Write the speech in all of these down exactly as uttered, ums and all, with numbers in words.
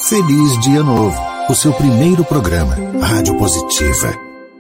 Feliz Dia Novo, o seu primeiro programa, Rádio Positiva.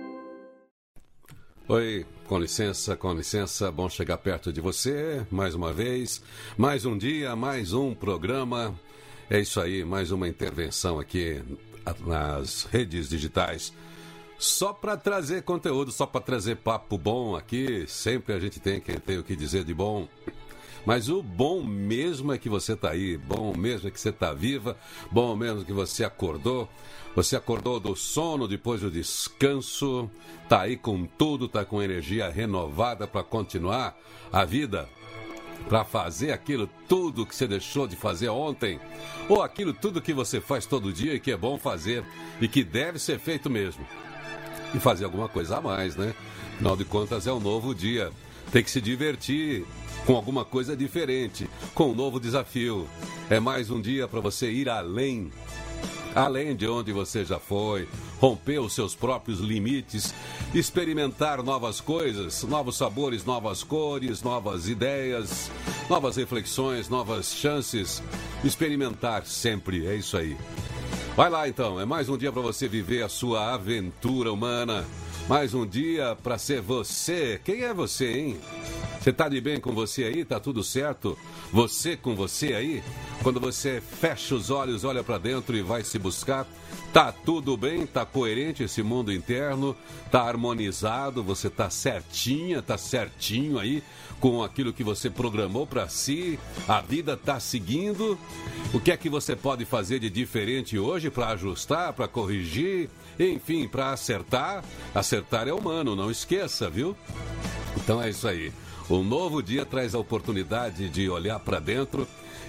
Oi, com licença, com licença, bom chegar perto de você, mais uma vez, mais um dia, mais um programa, é isso aí, mais uma intervenção aqui nas redes digitais, só para trazer conteúdo, só para trazer papo bom aqui, sempre a gente tem que ter o que dizer de bom. Mas o bom mesmo é que você está aí, bom mesmo é que você está viva, bom mesmo que você acordou, você acordou do sono depois do descanso, está aí com tudo, está com energia renovada para continuar a vida, para fazer aquilo tudo que você deixou de fazer ontem, ou aquilo tudo que você faz todo dia e que é bom fazer e que deve ser feito mesmo. E fazer alguma coisa a mais, né? Afinal de contas é um novo dia, tem que se divertir com alguma coisa diferente, com um novo desafio. É mais um dia para você ir além, além de onde você já foi, romper os seus próprios limites, experimentar novas coisas, novos sabores, novas cores, novas ideias, novas reflexões, novas chances, experimentar sempre, é isso aí. Vai lá então, é mais um dia para você viver a sua aventura humana, mais um dia para ser você. Quem é você, hein? Você tá de bem com você aí? Tá tudo certo? Você com você aí? Quando você fecha os olhos, olha para dentro e vai se buscar, tá tudo bem? Tá coerente esse mundo interno? Tá harmonizado? Você tá certinha, tá certinho aí com aquilo que você programou para si? A vida tá seguindo? O que é que você pode fazer de diferente hoje para ajustar, para corrigir? Enfim, para acertar? Acertar é humano, não esqueça, viu? Então é isso aí. Um novo dia traz a oportunidade de olhar para dentro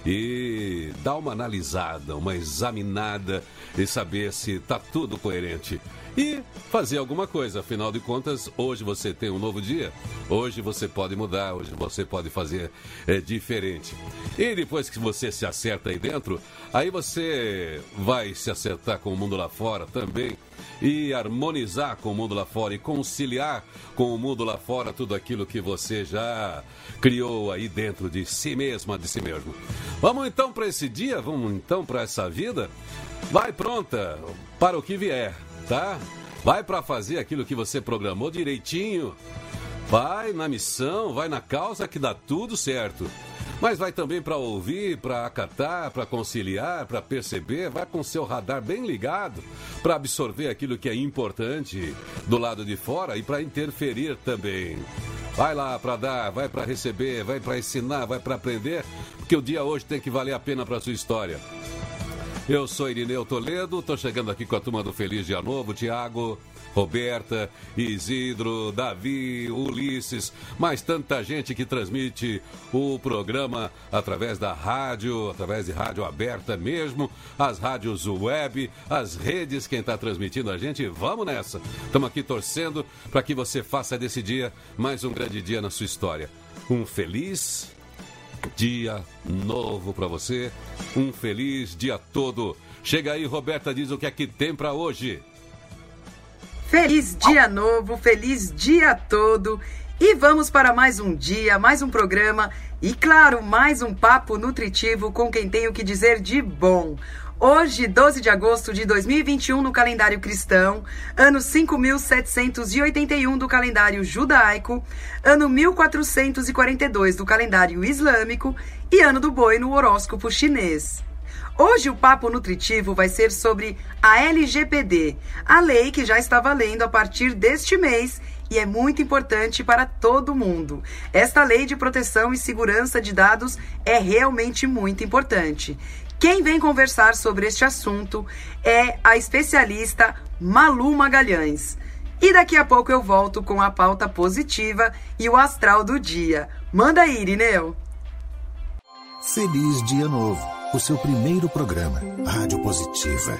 e dar uma analisada, uma examinada e saber se está tudo coerente. E fazer alguma coisa, afinal de contas, hoje você tem um novo dia, hoje você pode mudar, hoje você pode fazer é, diferente. E depois que você se acerta aí dentro, aí você vai se acertar com o mundo lá fora também, e harmonizar com o mundo lá fora e conciliar com o mundo lá fora tudo aquilo que você já criou aí dentro de si mesma, de si mesmo. Vamos então para esse dia, vamos então para essa vida. Vai pronta para o que vier, tá? Vai para fazer aquilo que você programou direitinho. Vai na missão, vai na causa que dá tudo certo. Mas vai também para ouvir, para acatar, para conciliar, para perceber, vai com seu radar bem ligado, para absorver aquilo que é importante do lado de fora e para interferir também. Vai lá para dar, vai para receber, vai para ensinar, vai para aprender, porque o dia hoje tem que valer a pena para a sua história. Eu sou Irineu Toledo, estou chegando aqui com a turma do Feliz Dia Novo, Tiago, Roberta, Isidro, Davi, Ulisses, mais tanta gente que transmite o programa através da rádio, através de rádio aberta mesmo, as rádios web, as redes, quem está transmitindo a gente, vamos nessa. Estamos aqui torcendo para que você faça desse dia mais um grande dia na sua história. Um feliz dia novo para você, um feliz dia todo. Chega aí, Roberta, diz o que é que tem para hoje. Feliz dia novo, feliz dia todo. E vamos para mais um dia, mais um programa e, claro, mais um papo nutritivo com quem tem o que dizer de bom. Hoje, doze de agosto de dois mil e vinte e um, no calendário cristão, ano cinco mil setecentos e oitenta e um do calendário judaico, ano mil quatrocentos e quarenta e dois do calendário islâmico e ano do boi no horóscopo chinês. Hoje o papo nutritivo vai ser sobre a L G P D, a lei que já está valendo a partir deste mês e é muito importante para todo mundo. Esta lei de proteção e segurança de dados é realmente muito importante. Quem vem conversar sobre este assunto é a especialista Malu Magalhães. E daqui a pouco eu volto com a pauta positiva e o astral do dia. Manda aí, Irineu! Feliz Dia Novo, o seu primeiro programa, Rádio Positiva.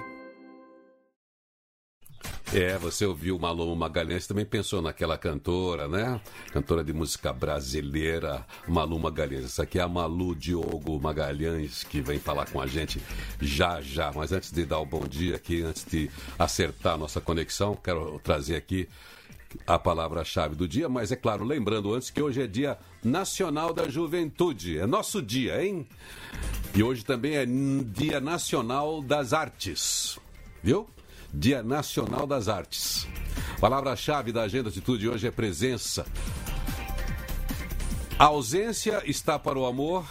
É, você ouviu Malu Magalhães, também pensou naquela cantora, né? Cantora de música brasileira, Malu Magalhães. Essa aqui é a Malu Diogo Magalhães, que vem falar com a gente já, já. Mas antes de dar o bom dia aqui, antes de acertar a nossa conexão, quero trazer aqui a palavra-chave do dia, mas é claro, lembrando antes que hoje é Dia Nacional da Juventude. É nosso dia, hein? E hoje também é Dia Nacional das Artes. Viu? Dia Nacional das Artes. Palavra-chave da Agenda Atitude de hoje é presença. A ausência está para o amor,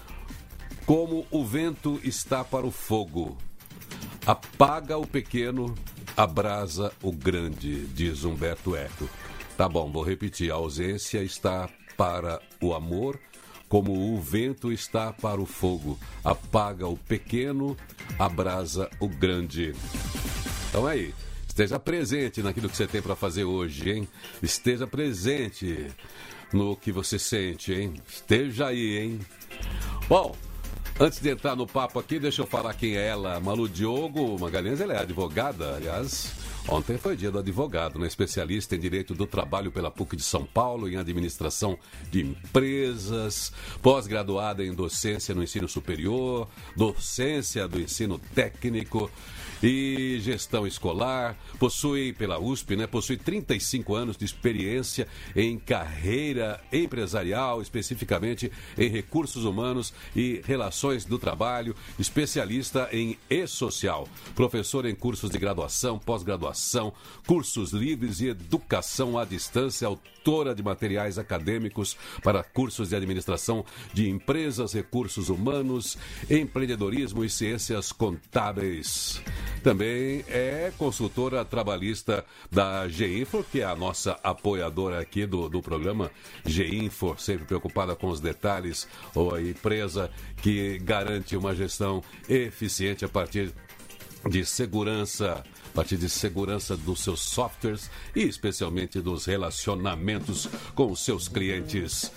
como o vento está para o fogo. Apaga o pequeno, abrasa o grande, diz Humberto Eco. Tá bom, vou repetir. A ausência está para o amor, como o vento está para o fogo. Apaga o pequeno, abrasa o grande. Então aí, esteja presente naquilo que você tem para fazer hoje, hein? Esteja presente no que você sente, hein? Esteja aí, hein? Bom, antes de entrar no papo aqui, deixa eu falar quem é ela. Malu Diogo Magalhães, ela é advogada, aliás. Ontem foi dia do advogado, né? Especialista em Direito do Trabalho pela P U C de São Paulo, em Administração de Empresas, pós-graduada em Docência no Ensino Superior, Docência do Ensino Técnico e Gestão Escolar. Possui, pela U S P, né? Possui trinta e cinco anos de experiência em carreira empresarial, especificamente em recursos humanos e relações do trabalho, especialista em e-social, professor em cursos de graduação, pós-graduação, cursos livres e educação à distância, autora de materiais acadêmicos para cursos de administração de empresas, recursos humanos, empreendedorismo e ciências contábeis. Também é consultora trabalhista da G-Info, que é a nossa apoiadora aqui do, do programa. G-Info, sempre preocupada com os detalhes, ou a empresa que garante uma gestão eficiente a partir de segurança, a partir de segurança dos seus softwares e especialmente dos relacionamentos com os seus clientes.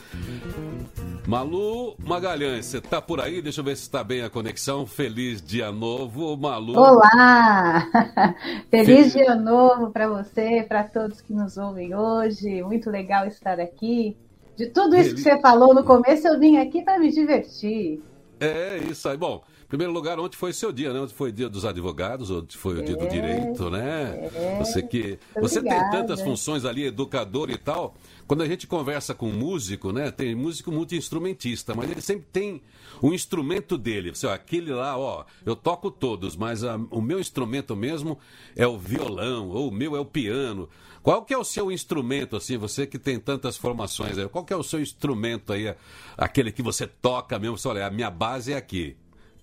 Malu Magalhães, você está por aí? Deixa eu ver se está bem a conexão. Feliz dia novo, Malu. Olá! Feliz Fel... dia novo para você, para todos que nos ouvem hoje. Muito legal estar aqui. De tudo isso Feliz... que você falou no começo, eu vim aqui para me divertir. É isso aí. Bom, em primeiro lugar, ontem foi seu dia, né? Ontem foi o dia dos advogados, ontem foi o dia é, do direito, né? É, você que você tem tantas funções ali, educador e tal. Quando a gente conversa com um músico, né? Tem músico multi-instrumentista, mas ele sempre tem um instrumento dele. Você, ó, aquele lá, ó, eu toco todos, mas a, o meu instrumento mesmo é o violão, ou o meu é o piano. Qual que é o seu instrumento, assim, você que tem tantas formações aí, qual que é o seu instrumento aí, aquele que você toca mesmo? Você, olha, a minha base é aqui.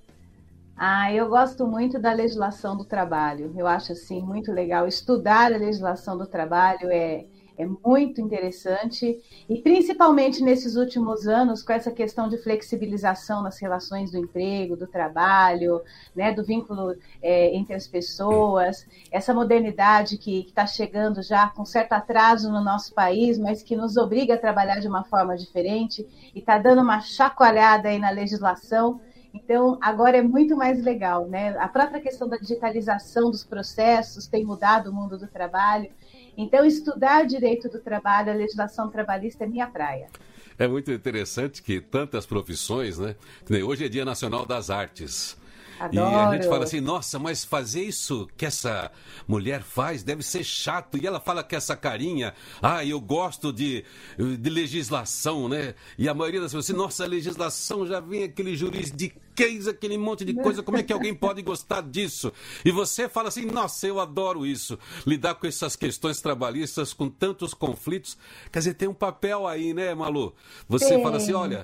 Ah, eu gosto muito da legislação do trabalho. Eu acho, assim, muito legal. Estudar a legislação do trabalho é, é muito interessante. E, principalmente nesses últimos anos, com essa questão de flexibilização nas relações do emprego, do trabalho, né, do vínculo é, entre as pessoas, essa modernidade que está chegando já com certo atraso no nosso país, mas que nos obriga a trabalhar de uma forma diferente e está dando uma chacoalhada aí na legislação. Então, agora é muito mais legal, né? A própria questão da digitalização dos processos tem mudado o mundo do trabalho. Então, estudar direito do trabalho, a legislação trabalhista é minha praia. É muito interessante que tantas profissões, né? Hoje é Dia Nacional das Artes. Adoro. E a gente fala assim, nossa, mas fazer isso que essa mulher faz deve ser chato. E ela fala com essa carinha, ah, eu gosto de, de legislação, né? E a maioria das pessoas assim, nossa, a legislação já vem aquele juridiquês, aquele monte de coisa, como é que alguém pode gostar disso? E você fala assim, nossa, eu adoro isso. Lidar com essas questões trabalhistas, com tantos conflitos. Quer dizer, tem um papel aí, né, Malu? Você Sim. fala assim, olha...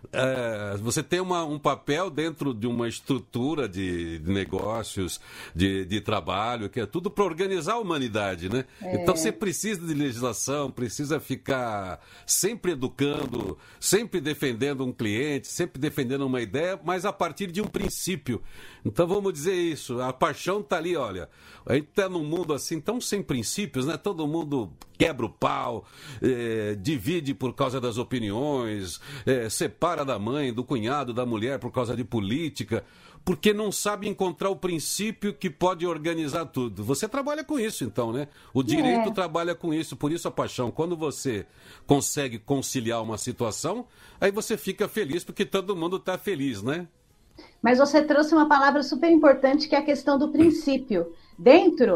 É, você tem uma, um papel dentro de uma estrutura de, de negócios, de, de trabalho, que é tudo para organizar a humanidade, né? É. Então você precisa de legislação, precisa ficar sempre educando, sempre defendendo um cliente, sempre defendendo uma ideia, mas a partir de um princípio. Então vamos dizer isso, a paixão está ali, olha, a gente está num mundo assim tão sem princípios, né? Todo mundo quebra o pau, é, divide por causa das opiniões, é, separa da mãe, do cunhado, da mulher por causa de política, porque não sabe encontrar o princípio que pode organizar tudo. Você trabalha com isso, então, né? O direito é. trabalha com isso, por isso a paixão. Quando você consegue conciliar uma situação, aí você fica feliz, porque todo mundo está feliz, né? Mas você trouxe uma palavra super importante, que é a questão do princípio. Dentro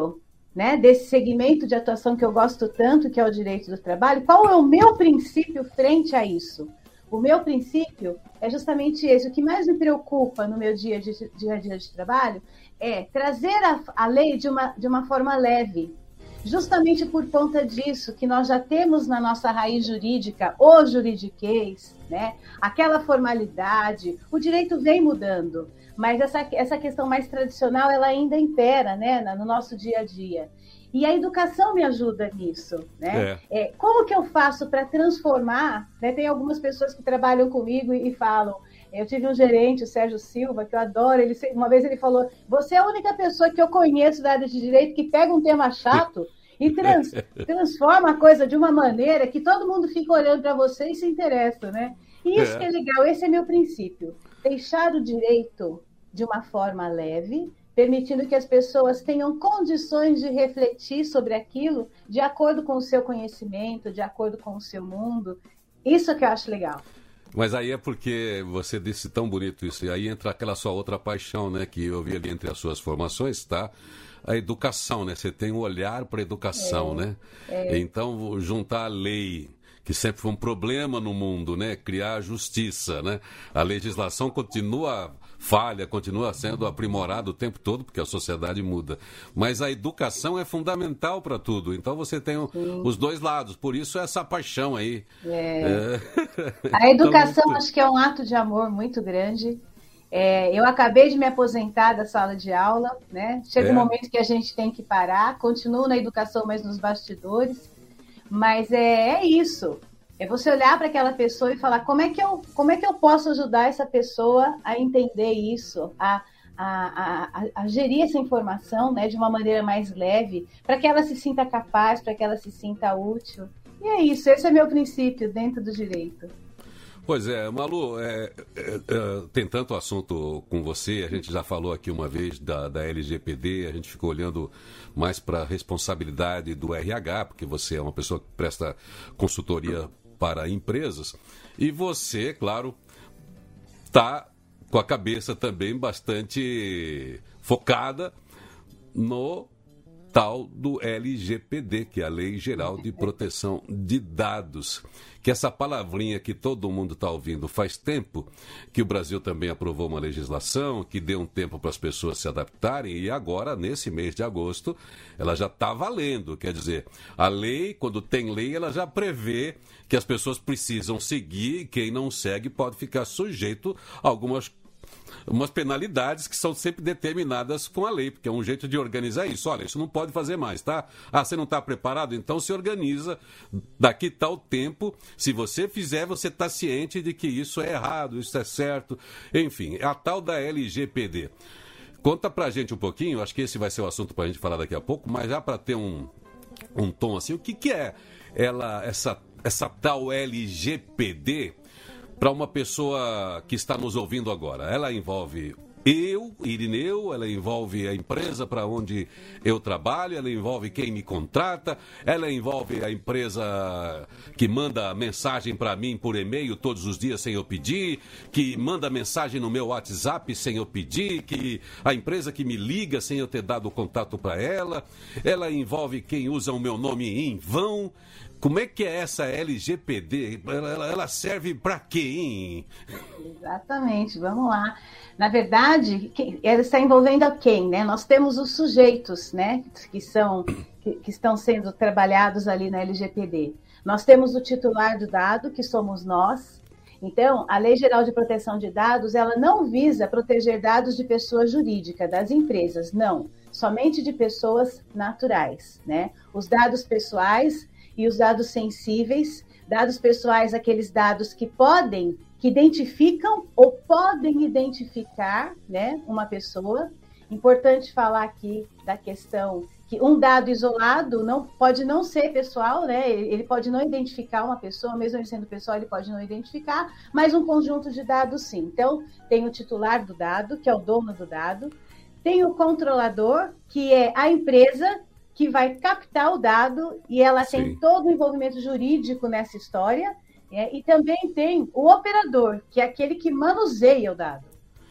né, desse segmento de atuação que eu gosto tanto, que é o direito do trabalho, qual é o meu princípio frente a isso? O meu princípio é justamente esse. O que mais me preocupa no meu dia a dia, dia, dia de trabalho é trazer a, a lei de uma, de uma forma leve. Justamente por conta disso, que nós já temos na nossa raiz jurídica o juridiquês, né? Aquela formalidade, o direito vem mudando, mas essa, essa questão mais tradicional, ela ainda impera, né, no nosso dia a dia. E a educação me ajuda nisso, né? É. É, como que eu faço para transformar, né? Tem algumas pessoas que trabalham comigo e, e falam, eu tive um gerente, o Sérgio Silva, que eu adoro, ele, uma vez ele falou, você é a única pessoa que eu conheço da área de direito que pega um tema chato e trans, transforma a coisa de uma maneira que todo mundo fica olhando para você e se interessa, né? E isso é. que é legal, esse é meu princípio, deixar o direito de uma forma leve, permitindo que as pessoas tenham condições de refletir sobre aquilo de acordo com o seu conhecimento, de acordo com o seu mundo. Isso que eu acho legal. Mas aí é porque você disse tão bonito isso, e aí entra aquela sua outra paixão, né, que eu vi ali entre as suas formações, tá? A educação, né? Você tem um olhar para a educação, é, né? É. Então, juntar a lei, que sempre foi um problema no mundo, né? Criar a justiça, né? A legislação continua falha, continua sendo aprimorada o tempo todo, porque a sociedade muda. Mas a educação é fundamental para tudo. Então você tem o, os dois lados. Por isso essa paixão aí. É. É. A educação então, acho que é um ato de amor muito grande. É, eu acabei de me aposentar da sala de aula, né? Chega é. um momento que a gente tem que parar. Continuo na educação, mas nos bastidores. Mas é, é isso. É você olhar para aquela pessoa e falar como é que eu, como é que eu posso ajudar essa pessoa a entender isso, a, a, a, a gerir essa informação, né, de uma maneira mais leve, para que ela se sinta capaz, para que ela se sinta útil. E é isso, esse é meu princípio dentro do direito. Pois é, Malu, é, é, é, tem tanto assunto com você, a gente já falou aqui uma vez da, da L G P D, a gente ficou olhando mais para a responsabilidade do R H, porque você é uma pessoa que presta consultoria para empresas, e você, claro, está com a cabeça também bastante focada no tal do L G P D, que é a Lei Geral de Proteção de Dados, que essa palavrinha que todo mundo está ouvindo faz tempo, que o Brasil também aprovou uma legislação, que deu um tempo para as pessoas se adaptarem, e agora, nesse mês de agosto, ela já está valendo. Quer dizer, a lei, quando tem lei, ela já prevê que as pessoas precisam seguir, e quem não segue pode ficar sujeito a algumas umas penalidades que são sempre determinadas com a lei, porque é um jeito de organizar isso. Olha, isso não pode fazer mais, tá? Ah, você não está preparado? Então se organiza. Daqui tal tempo, se você fizer, você está ciente de que isso é errado, isso é certo. Enfim, é a tal da L G P D. Conta pra gente um pouquinho, acho que esse vai ser o assunto pra gente falar daqui a pouco, mas já para ter um, um tom assim, o que, que é ela, essa, essa tal L G P D para uma pessoa que está nos ouvindo agora? Ela envolve eu, Irineu, ela envolve a empresa para onde eu trabalho, ela envolve quem me contrata, ela envolve a empresa que manda mensagem para mim por e-mail todos os dias sem eu pedir, que manda mensagem no meu WhatsApp sem eu pedir, que a empresa que me liga sem eu ter dado o contato para ela, ela envolve quem usa o meu nome em vão. Como é que é essa L G P D? Ela, ela serve para quê, hein? Exatamente, vamos lá. Na verdade, ela está envolvendo a quem, né? Nós temos os sujeitos, né, que, são, que, que estão sendo trabalhados ali na L G P D. Nós temos o titular do dado, que somos nós. Então, a Lei Geral de Proteção de Dados, ela não visa proteger dados de pessoa jurídica, das empresas, não. Somente de pessoas naturais, né? Os dados pessoais e os dados sensíveis, dados pessoais, aqueles dados que podem, que identificam ou podem identificar, né, uma pessoa. Importante falar aqui da questão que um dado isolado não, pode não ser pessoal, né, ele pode não identificar uma pessoa, mesmo ele sendo pessoal, ele pode não identificar, mas um conjunto de dados sim. Então, tem o titular do dado, que é o dono do dado, tem o controlador, que é a empresa que vai captar o dado, e ela Sim. tem todo o envolvimento jurídico nessa história, é, e também tem o operador, que é aquele que manuseia o dado.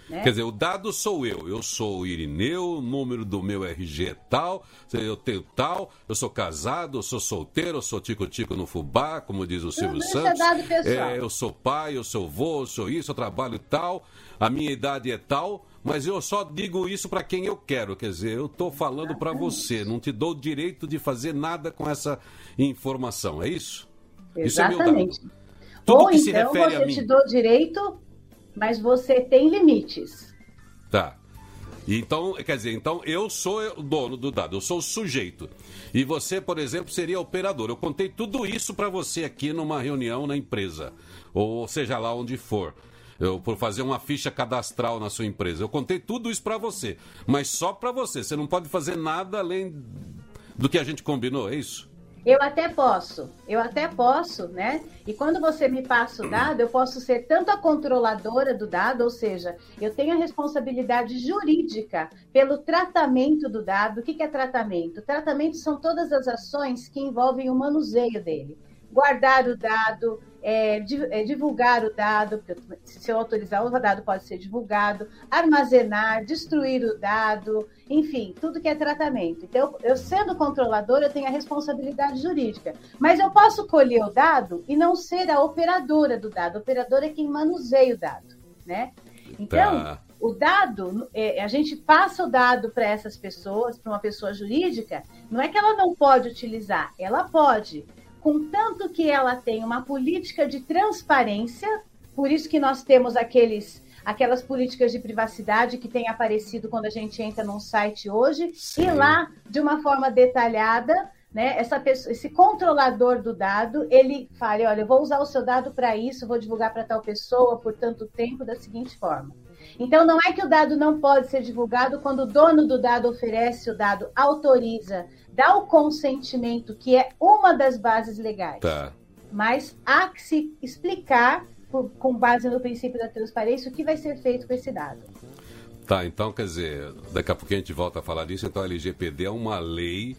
Né? Quer dizer, o dado sou eu. Eu sou o Irineu, o número do meu R G é tal, eu tenho tal, eu sou casado, eu sou solteiro, eu sou tico-tico no fubá, como diz o Silvio Tudo Santos. Isso é dado pessoal. É, eu sou pai, eu sou vô, eu sou isso, eu trabalho tal, a minha idade é tal, mas eu só digo isso para quem eu quero. Quer dizer, eu estou falando para você, não te dou o direito de fazer nada com essa informação, é isso? Exatamente. Isso é meu dado. Tudo Ou que se então refere a você mim. te dou direito, mas você tem limites. Tá. Então, quer dizer, então eu sou o dono do dado, eu sou o sujeito. E você, por exemplo, seria operador. Eu contei tudo isso para você aqui numa reunião na empresa, ou seja lá onde for. Eu, por fazer uma ficha cadastral na sua empresa. Eu contei tudo isso para você, mas só para você. Você não pode fazer nada além do que a gente combinou, é isso? Eu até posso, eu até posso, né? E quando você me passa o dado, eu posso ser tanto a controladora do dado, ou seja, eu tenho a responsabilidade jurídica pelo tratamento do dado. O que é tratamento? Tratamento são todas as ações que envolvem o manuseio dele. Guardar o dado, é, divulgar o dado, se eu autorizar o dado pode ser divulgado, armazenar, destruir o dado, enfim, tudo que é tratamento. Então, eu sendo controladora, eu tenho a responsabilidade jurídica, mas eu posso colher o dado e não ser a operadora do dado. A operadora é quem manuseia o dado, né? Então, tá. O dado, a gente passa o dado para essas pessoas, para uma pessoa jurídica, não é que ela não pode utilizar, ela pode, contanto que ela tenha uma política de transparência. Por isso que nós temos aqueles, aquelas políticas de privacidade que têm aparecido quando a gente entra num site hoje. Sim. E lá, de uma forma detalhada, né, essa pessoa, esse controlador do dado, ele fala, olha, eu vou usar o seu dado para isso, vou divulgar para tal pessoa por tanto tempo, da seguinte forma. Então, não é que o dado não pode ser divulgado quando o dono do dado oferece o dado, autoriza, dá o consentimento, que é uma das bases legais. Tá. Mas há que se explicar, por, com base no princípio da transparência, o que vai ser feito com esse dado. Tá, então, quer dizer, daqui a pouco a gente volta a falar disso. Então, a L G P D é uma lei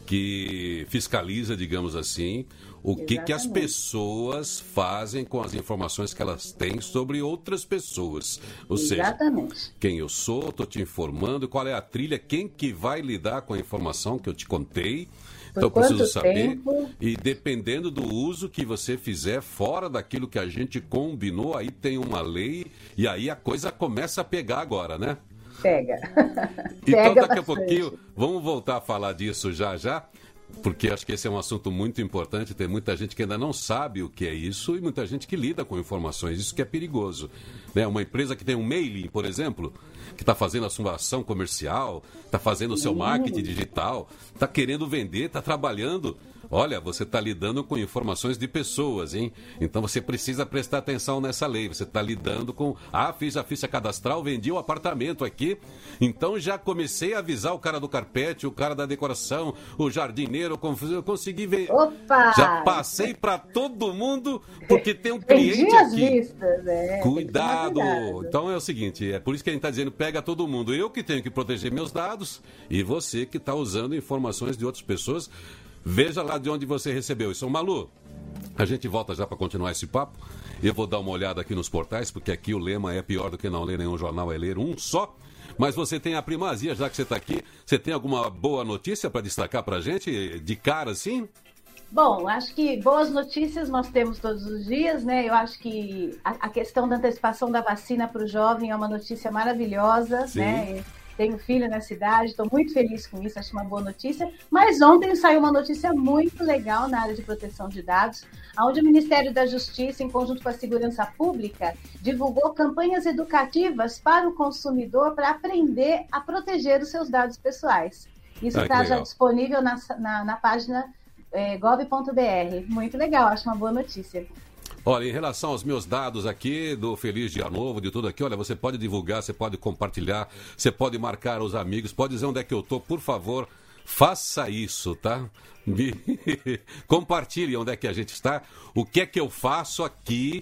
que fiscaliza, digamos assim, o que, que as pessoas fazem com as informações que elas têm sobre outras pessoas. Ou Exatamente. seja, quem eu sou, estou te informando, qual é a trilha, quem que vai lidar com a informação que eu te contei. Então eu preciso saber, tempo? E dependendo do uso que você fizer fora daquilo que a gente combinou, aí tem uma lei e aí a coisa começa a pegar agora, né? Pega. Então, Pega daqui a bastante. pouquinho, vamos voltar a falar disso já já, porque acho que esse é um assunto muito importante. Tem muita gente que ainda não sabe o que é isso e muita gente que lida com informações. Isso que é perigoso. Né? Uma empresa que tem um mailing, por exemplo, que está fazendo a sua ação comercial, está fazendo o seu marketing digital, está querendo vender, está trabalhando. Olha, você está lidando com informações de pessoas, hein? Então você precisa prestar atenção nessa lei. Você está lidando com... Ah, fiz a ficha cadastral, vendi o apartamento aqui. Então já comecei a avisar o cara do carpete, o cara da decoração, o jardineiro. Eu consegui ver... Opa! Já passei para todo mundo, porque tem um cliente Vendi as aqui. Listas, é. Cuidado! Cuidado! Então é o seguinte, é por isso que a gente está dizendo, pega todo mundo. Eu que tenho que proteger meus dados e você que está usando informações de outras pessoas. Veja lá de onde você recebeu isso. Malu, a gente volta já para continuar esse papo. Eu vou dar uma olhada aqui nos portais, porque aqui o lema é pior do que não ler nenhum jornal, é ler um só. Mas você tem a primazia, já que você está aqui. Você tem alguma boa notícia para destacar para a gente, de cara assim? Bom, acho que boas notícias nós temos todos os dias, né? Eu acho que a, a questão da antecipação da vacina para o jovem é uma notícia maravilhosa, Sim. né? Tenho filho na cidade, estou muito feliz com isso, acho uma boa notícia. Mas ontem saiu uma notícia muito legal na área de proteção de dados, onde o Ministério da Justiça, em conjunto com a Segurança Pública, divulgou campanhas educativas para o consumidor para aprender a proteger os seus dados pessoais. Isso está já disponível na, na, na página é, gov ponto br. Muito legal, acho uma boa notícia. Olha, em relação aos meus dados aqui, do Feliz Dia Novo, de tudo aqui, olha, você pode divulgar, você pode compartilhar, você pode marcar os amigos, pode dizer onde é que eu tô, por favor, faça isso, tá? Compartilhe onde é que a gente está, o que é que eu faço aqui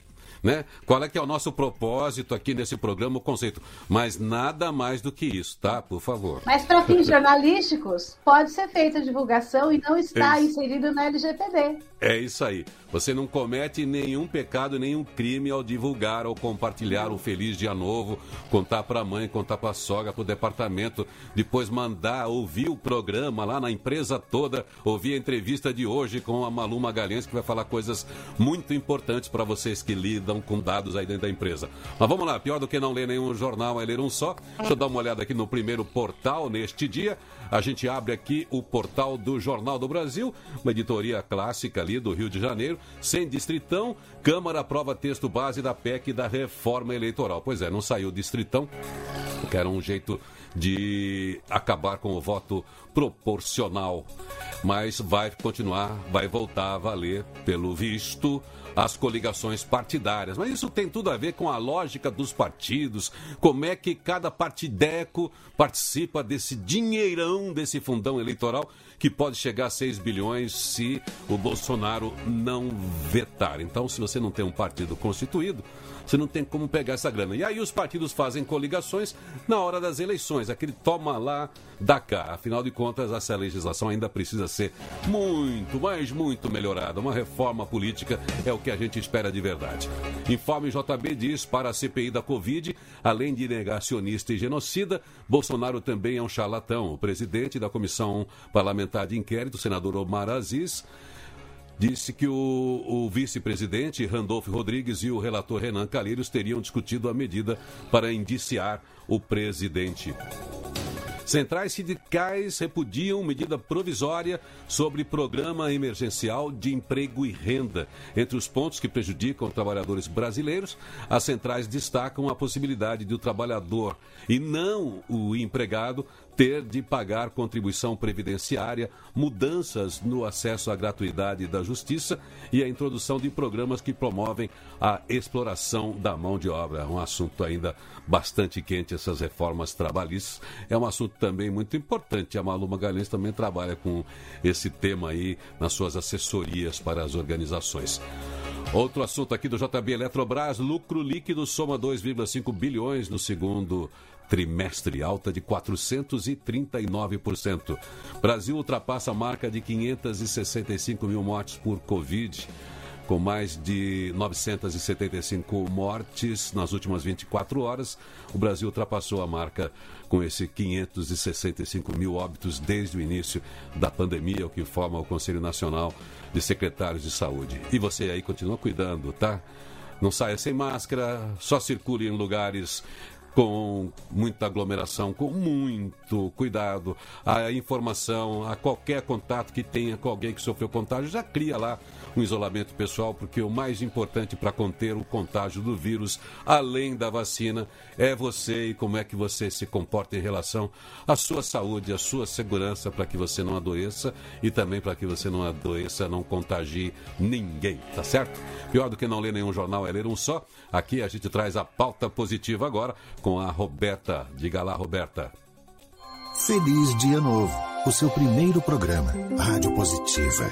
né? Qual é que é o nosso propósito aqui nesse programa, o conceito. Mas nada mais do que isso, tá? Por favor. Mas para fins jornalísticos, pode ser feita a divulgação e não está inserido na L G P D. É isso aí. Você não comete nenhum pecado, nenhum crime ao divulgar ou compartilhar um feliz dia novo, contar para a mãe, contar para a sogra, para o departamento, depois mandar ouvir o programa lá na empresa toda, ouvir a entrevista de hoje com a Malu Magalhães, que vai falar coisas muito importantes para vocês que lidam com dados aí dentro da empresa. Mas vamos lá, pior do que não ler nenhum jornal é ler um só. Deixa eu dar uma olhada aqui no primeiro portal neste dia. A gente abre aqui o portal do Jornal do Brasil, uma editoria clássica ali do Rio de Janeiro, sem distritão, Câmara aprova texto base da P E C da reforma eleitoral. Pois é, não saiu distritão, que era um jeito de acabar com o voto proporcional. Mas vai continuar, vai voltar a valer, pelo visto, as coligações partidárias. Mas isso tem tudo a ver com a lógica dos partidos, como é que cada partideco participa desse dinheirão, desse fundão eleitoral, que pode chegar a seis bilhões se o Bolsonaro não vetar. Então, se você não tem um partido constituído, você não tem como pegar essa grana. E aí os partidos fazem coligações na hora das eleições, aquele toma lá, dá cá. Afinal de contas, essa legislação ainda precisa ser muito, mas muito melhorada. Uma reforma política é o que a gente espera de verdade. Informe J B diz, para a C P I da Covid, além de negacionista e genocida, Bolsonaro também é um charlatão. O presidente da Comissão Parlamentar de Inquérito, senador Omar Aziz, disse que o, o vice-presidente Randolfo Rodrigues e o relator Renan Calheiros teriam discutido a medida para indiciar o presidente. Centrais sindicais repudiam medida provisória sobre programa emergencial de emprego e renda. Entre os pontos que prejudicam trabalhadores brasileiros, as centrais destacam a possibilidade de o trabalhador e não o empregado ter de pagar contribuição previdenciária, mudanças no acesso à gratuidade da justiça e a introdução de programas que promovem a exploração da mão de obra. É um assunto ainda bastante quente, essas reformas trabalhistas. É um assunto também muito importante. A Malu Magalhães também trabalha com esse tema aí nas suas assessorias para as organizações. Outro assunto aqui do J B: Eletrobras, lucro líquido soma dois vírgula cinco bilhões no segundo trimestre, alta de quatrocentos e trinta e nove por cento. Brasil ultrapassa a marca de quinhentos e sessenta e cinco mil mortes por Covid, com mais de novecentos e setenta e cinco mortes nas últimas vinte e quatro horas. O Brasil ultrapassou a marca com esses quinhentos e sessenta e cinco mil óbitos desde o início da pandemia, o que informa o Conselho Nacional de Secretários de Saúde. E você aí continua cuidando, tá? Não saia sem máscara, só circule em lugares com muita aglomeração, com muito cuidado. A informação, a qualquer contato que tenha com alguém que sofreu contágio, já cria lá um isolamento pessoal, porque o mais importante para conter o contágio do vírus, além da vacina, é você e como é que você se comporta em relação à sua saúde, à sua segurança, para que você não adoeça e também para que você não adoeça, não contagie ninguém, tá certo? Pior do que não ler nenhum jornal é ler um só. Aqui a gente traz a pauta positiva agora com a Roberta. Diga lá, Roberta. Feliz Dia Novo, o seu primeiro programa, Rádio Positiva.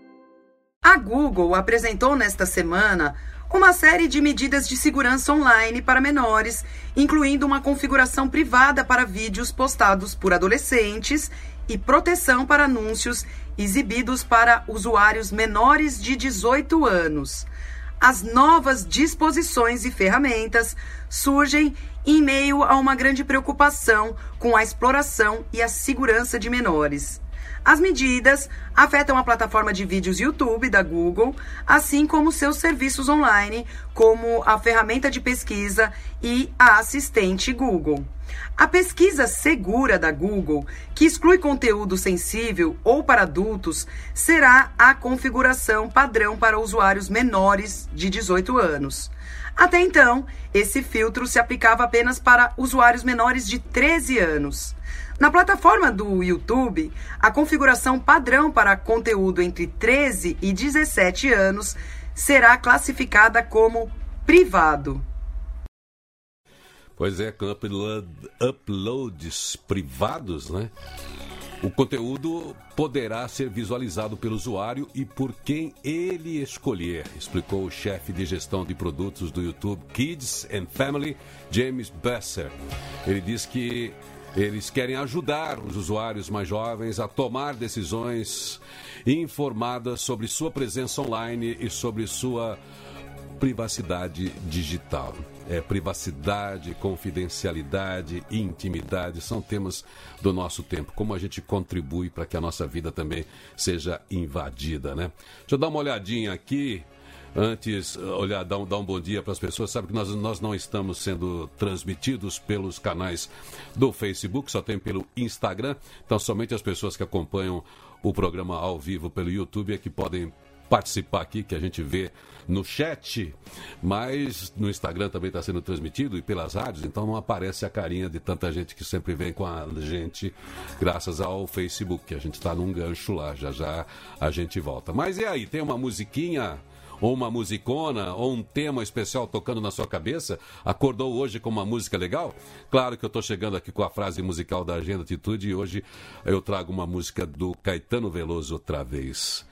A Google apresentou nesta semana uma série de medidas de segurança online para menores, incluindo uma configuração privada para vídeos postados por adolescentes e proteção para anúncios exibidos para usuários menores de dezoito anos. As novas disposições e ferramentas surgem em meio a uma grande preocupação com a exploração e a segurança de menores. As medidas afetam a plataforma de vídeos YouTube da Google, assim como seus serviços online, como a ferramenta de pesquisa e a assistente Google. A pesquisa segura da Google, que exclui conteúdo sensível ou para adultos, será a configuração padrão para usuários menores de dezoito anos. Até então, esse filtro se aplicava apenas para usuários menores de treze anos. Na plataforma do YouTube, a configuração padrão para conteúdo entre treze e dezessete anos será classificada como privado. Pois é, com upload, uploads privados, né? O conteúdo poderá ser visualizado pelo usuário e por quem ele escolher, explicou o chefe de gestão de produtos do YouTube Kids and Family, James Besser. Ele diz que eles querem ajudar os usuários mais jovens a tomar decisões informadas sobre sua presença online e sobre sua privacidade digital. É, privacidade, confidencialidade, intimidade são temas do nosso tempo. Como a gente contribui para que a nossa vida também seja invadida, né? Deixa eu dar uma olhadinha aqui. Antes, olhar, dar um, dar um bom dia para as pessoas. Sabe que nós, nós não estamos sendo transmitidos pelos canais do Facebook, só tem pelo Instagram. Então, somente as pessoas que acompanham o programa ao vivo pelo YouTube é que podem participar aqui, que a gente vê no chat, mas no Instagram também está sendo transmitido e pelas rádios, então não aparece a carinha de tanta gente que sempre vem com a gente graças ao Facebook, que a gente está num gancho lá, já já a gente volta. Mas e aí, tem uma musiquinha ou uma musicona, ou um tema especial tocando na sua cabeça? Acordou hoje com uma música legal? Claro que eu estou chegando aqui com a frase musical da Agenda Atitude e hoje eu trago uma música do Caetano Veloso outra vez.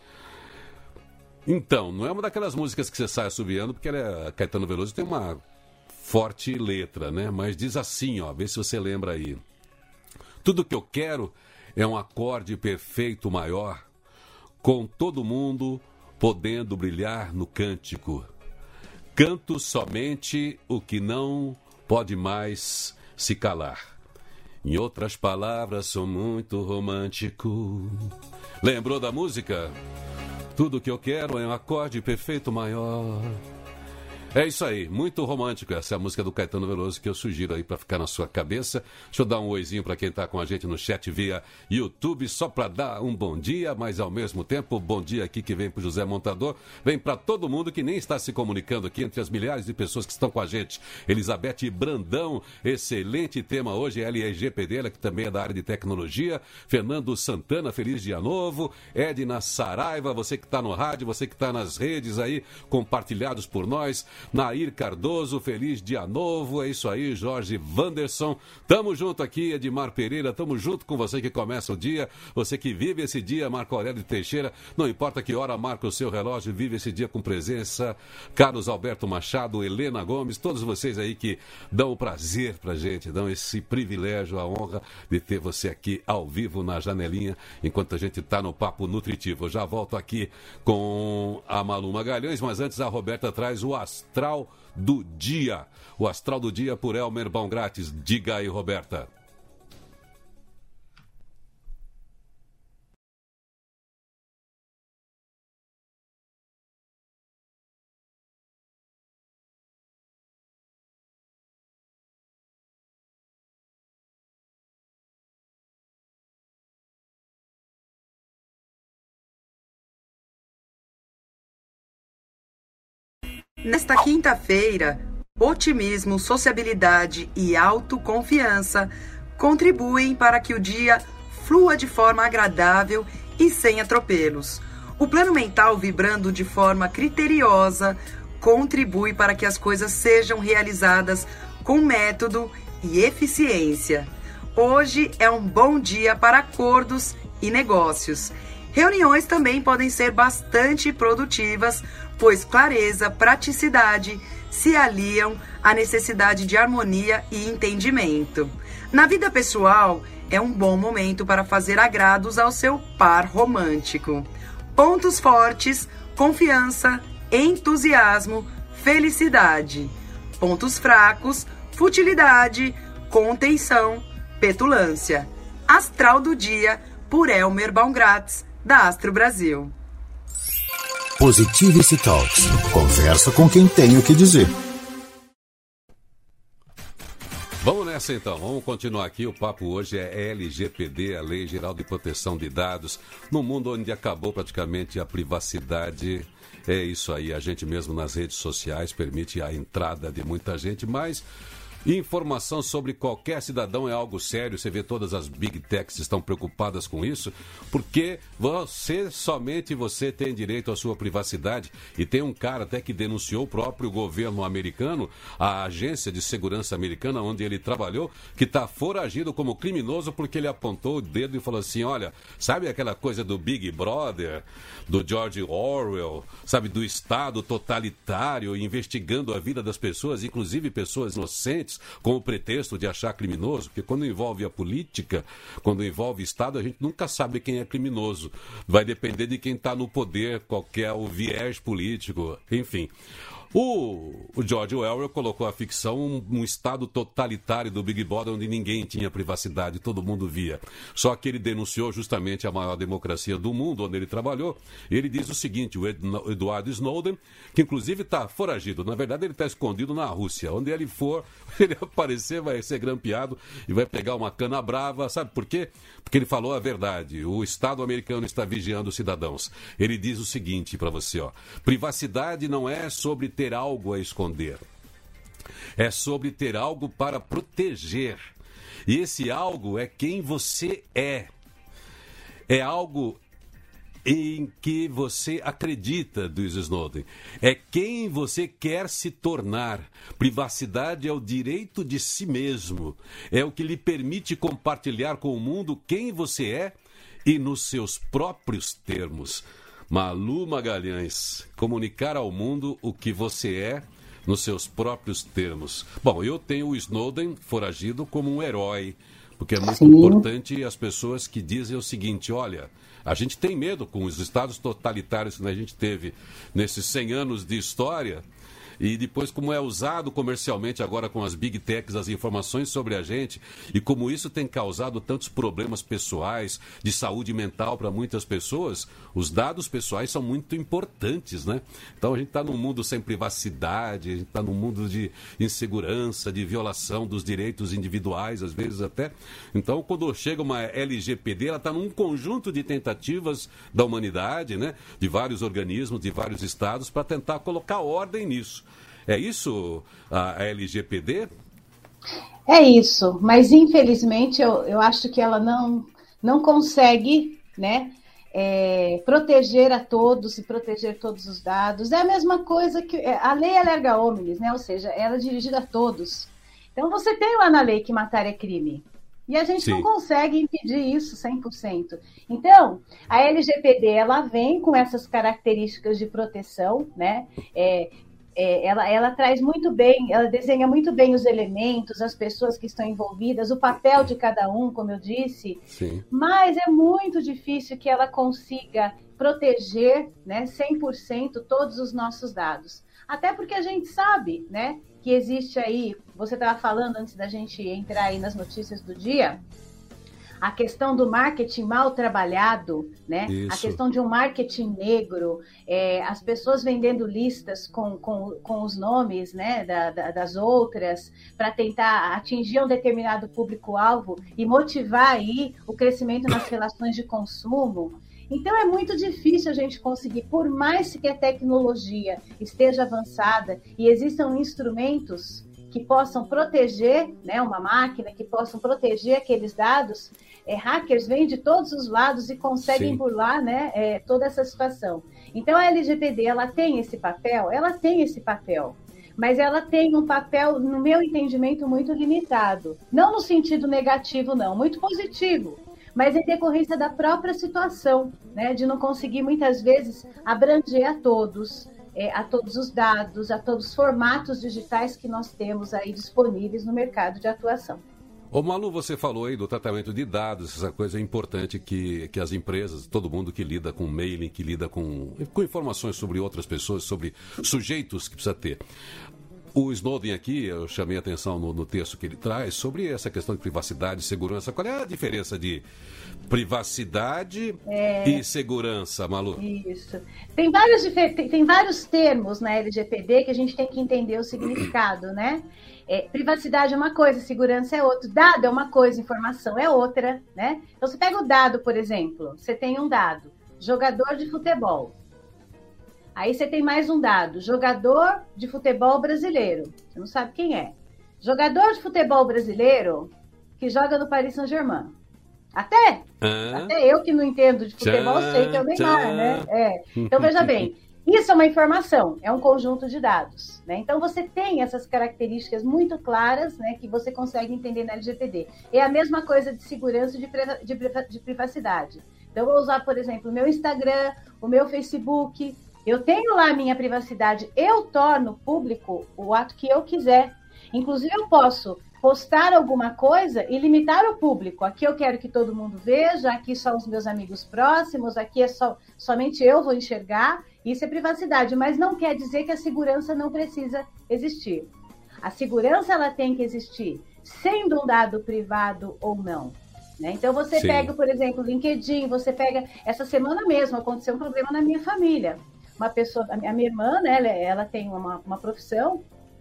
Então, não é uma daquelas músicas que você sai assobiando, porque ela é, Caetano Veloso tem uma forte letra, né? Mas diz assim, ó, vê se você lembra aí. Tudo que eu quero é um acorde perfeito maior, com todo mundo podendo brilhar no cântico. Canto somente o que não pode mais se calar. Em outras palavras, sou muito romântico. Lembrou da música? Tudo que eu quero é um acorde perfeito maior. É isso aí, muito romântico. Essa é a música do Caetano Veloso que eu sugiro aí para ficar na sua cabeça. Deixa eu dar um oizinho para quem está com a gente no chat via YouTube, só para dar um bom dia, mas ao mesmo tempo, bom dia aqui que vem para o José Montador, vem para todo mundo que nem está se comunicando aqui entre as milhares de pessoas que estão com a gente. Elizabeth Brandão, excelente tema hoje, L G P D, ela que também é da área de tecnologia. Fernando Santana, feliz dia novo. Edna Saraiva, você que está no rádio, você que está nas redes aí, compartilhados por nós. Nair Cardoso, feliz dia novo, é isso aí, Jorge Wanderson, tamo junto aqui, Edmar Pereira, tamo junto com você que começa o dia, você que vive esse dia, Marco Aurélio Teixeira, não importa que hora marca o seu relógio, vive esse dia com presença, Carlos Alberto Machado, Helena Gomes, todos vocês aí que dão o prazer pra gente, dão esse privilégio, a honra de ter você aqui ao vivo na janelinha, enquanto a gente tá no Papo Nutritivo. Eu já volto aqui com a Malu Magalhães, mas antes a Roberta traz o Astral do Dia. O Astral do Dia por Elmer Baumgratz. Diga aí, Roberta. Nesta quinta-feira, otimismo, sociabilidade e autoconfiança contribuem para que o dia flua de forma agradável e sem atropelos. O plano mental vibrando de forma criteriosa contribui para que as coisas sejam realizadas com método e eficiência. Hoje é um bom dia para acordos e negócios. Reuniões também podem ser bastante produtivas, pois clareza, praticidade se aliam à necessidade de harmonia e entendimento. Na vida pessoal, é um bom momento para fazer agrados ao seu par romântico. Pontos fortes: confiança, entusiasmo, felicidade. Pontos fracos: futilidade, contenção, petulância. Astral do Dia por Elmer Baumgratz, da Astro Brasil. Positivity Talks. Conversa com quem tem o que dizer. Vamos nessa então, vamos continuar aqui. O papo hoje é L G P D, a Lei Geral de Proteção de Dados, no mundo onde acabou praticamente a privacidade. É isso aí, a gente mesmo nas redes sociais permite a entrada de muita gente, mas Informação sobre qualquer cidadão é algo sério. Você vê todas as big techs estão preocupadas com isso, porque você, somente você tem direito à sua privacidade. E tem um cara até que denunciou o próprio governo americano, a agência de segurança americana onde ele trabalhou, que está foragido como criminoso porque ele apontou o dedo e falou assim, olha, sabe aquela coisa do Big Brother, do George Orwell, sabe, do Estado totalitário investigando a vida das pessoas, inclusive pessoas inocentes, com o pretexto de achar criminoso, porque quando envolve a política, quando envolve o Estado, a gente nunca sabe quem é criminoso. Vai depender de quem está no poder, qual que é o viés político, enfim. O, o George Orwell colocou a ficção um, um estado totalitário do Big Brother onde ninguém tinha privacidade, todo mundo via. Só que ele denunciou justamente a maior democracia do mundo onde ele trabalhou. E ele diz o seguinte, o Ed, Edward Snowden, que inclusive está foragido, na verdade ele está escondido na Rússia. Onde ele for, ele aparecer, vai ser grampeado e vai pegar uma cana brava. Sabe por quê? Porque ele falou a verdade. O Estado americano está vigiando os cidadãos. Ele diz o seguinte para você, ó, privacidade não é sobre ter ter algo a esconder. É sobre ter algo para proteger. E esse algo é quem você é. É algo em que você acredita, diz Snowden. É quem você quer se tornar. Privacidade é o direito de si mesmo. É o que lhe permite compartilhar com o mundo quem você é e nos seus próprios termos. Malu Magalhães, comunicar ao mundo o que você é nos seus próprios termos. Bom, eu tenho o Snowden foragido como um herói, porque é muito Sim. importante as pessoas que dizem o seguinte, olha, a gente tem medo com os estados totalitários que a gente teve nesses cem anos de história, e depois como é usado comercialmente agora com as big techs, as informações sobre a gente, e como isso tem causado tantos problemas pessoais, de saúde mental para muitas pessoas, os dados pessoais são muito importantes, né? Então a gente está num mundo sem privacidade, a gente está num mundo de insegurança, de violação dos direitos individuais, às vezes até. Então quando chega uma L G P D, ela está num conjunto de tentativas da humanidade, né? De vários organismos, de vários estados, para tentar colocar ordem nisso. É isso a L G P D? É isso, mas infelizmente eu, eu acho que ela não, não consegue, né, é, proteger a todos e proteger todos os dados. É a mesma coisa que a lei é erga omnes, né, ou seja, ela é dirigida a todos. Então você tem lá na lei que matar é crime. E a gente Sim. não consegue impedir isso cem por cento. Então, a L G P D ela vem com essas características de proteção, né? É, É, ela, ela traz muito bem, ela desenha muito bem os elementos, as pessoas que estão envolvidas, o papel de cada um, como eu disse, Sim. mas é muito difícil que ela consiga proteger, né, cem por cento todos os nossos dados. Até porque a gente sabe, né, que existe aí, você estava falando antes da gente entrar aí nas notícias do dia, a questão do marketing mal trabalhado, né? A questão de um marketing negro, é, as pessoas vendendo listas com, com, com os nomes, né, da, da, das outras, para tentar atingir um determinado público-alvo e motivar aí o crescimento nas relações de consumo. Então é muito difícil a gente conseguir, por mais que a tecnologia esteja avançada e existam instrumentos que possam proteger, né, uma máquina, que possam proteger aqueles dados, é, hackers vêm de todos os lados e conseguem Sim. burlar, né, é, toda essa situação. Então a L G P D, ela tem esse papel? Ela tem esse papel, mas ela tem um papel, no meu entendimento, muito limitado. Não no sentido negativo, não, muito positivo, mas em decorrência da própria situação, né, de não conseguir, muitas vezes, abranger a todos, É, a todos os dados, a todos os formatos digitais que nós temos aí disponíveis no mercado de atuação. Ô Malu, você falou aí do tratamento de dados, essa coisa importante que, que as empresas, todo mundo que lida com mailing, que lida com, com informações sobre outras pessoas, sobre sujeitos que precisa ter. O Snowden aqui, eu chamei a atenção no, no texto que ele traz, sobre essa questão de privacidade e segurança. Qual é a diferença de privacidade é... e segurança, Malu? Isso. Tem vários, tem, tem vários termos na L G P D que a gente tem que entender o significado, né? É, privacidade é uma coisa, segurança é outra. Dado é uma coisa, informação é outra, né? Então, você pega o dado, por exemplo. Você tem um dado, jogador de futebol. Aí você tem mais um dado, jogador de futebol brasileiro. Você não sabe quem é. Jogador de futebol brasileiro que joga no Paris Saint-Germain. Até, ah. até eu que não entendo de futebol tchá, sei que é o Neymar, tchá. né? É. Então, veja bem, isso é uma informação, é um conjunto de dados, né? Então, você tem essas características muito claras, né, que você consegue entender na L G P D. É a mesma coisa de segurança e de, de, de privacidade. Então, eu vou usar, por exemplo, o meu Instagram, o meu Facebook. Eu tenho lá a minha privacidade, eu torno público o ato que eu quiser. Inclusive, eu posso postar alguma coisa e limitar o público. Aqui eu quero que todo mundo veja, aqui só os meus amigos próximos, aqui é só, somente eu vou enxergar. Isso é privacidade, mas não quer dizer que a segurança não precisa existir. A segurança ela tem que existir, sendo um dado privado ou não. Né? Então você Sim. pega, por exemplo, o LinkedIn, você pega... Essa semana mesmo aconteceu um problema na minha família. Uma pessoa, a minha irmã, né, ela, ela tem uma, uma profissão,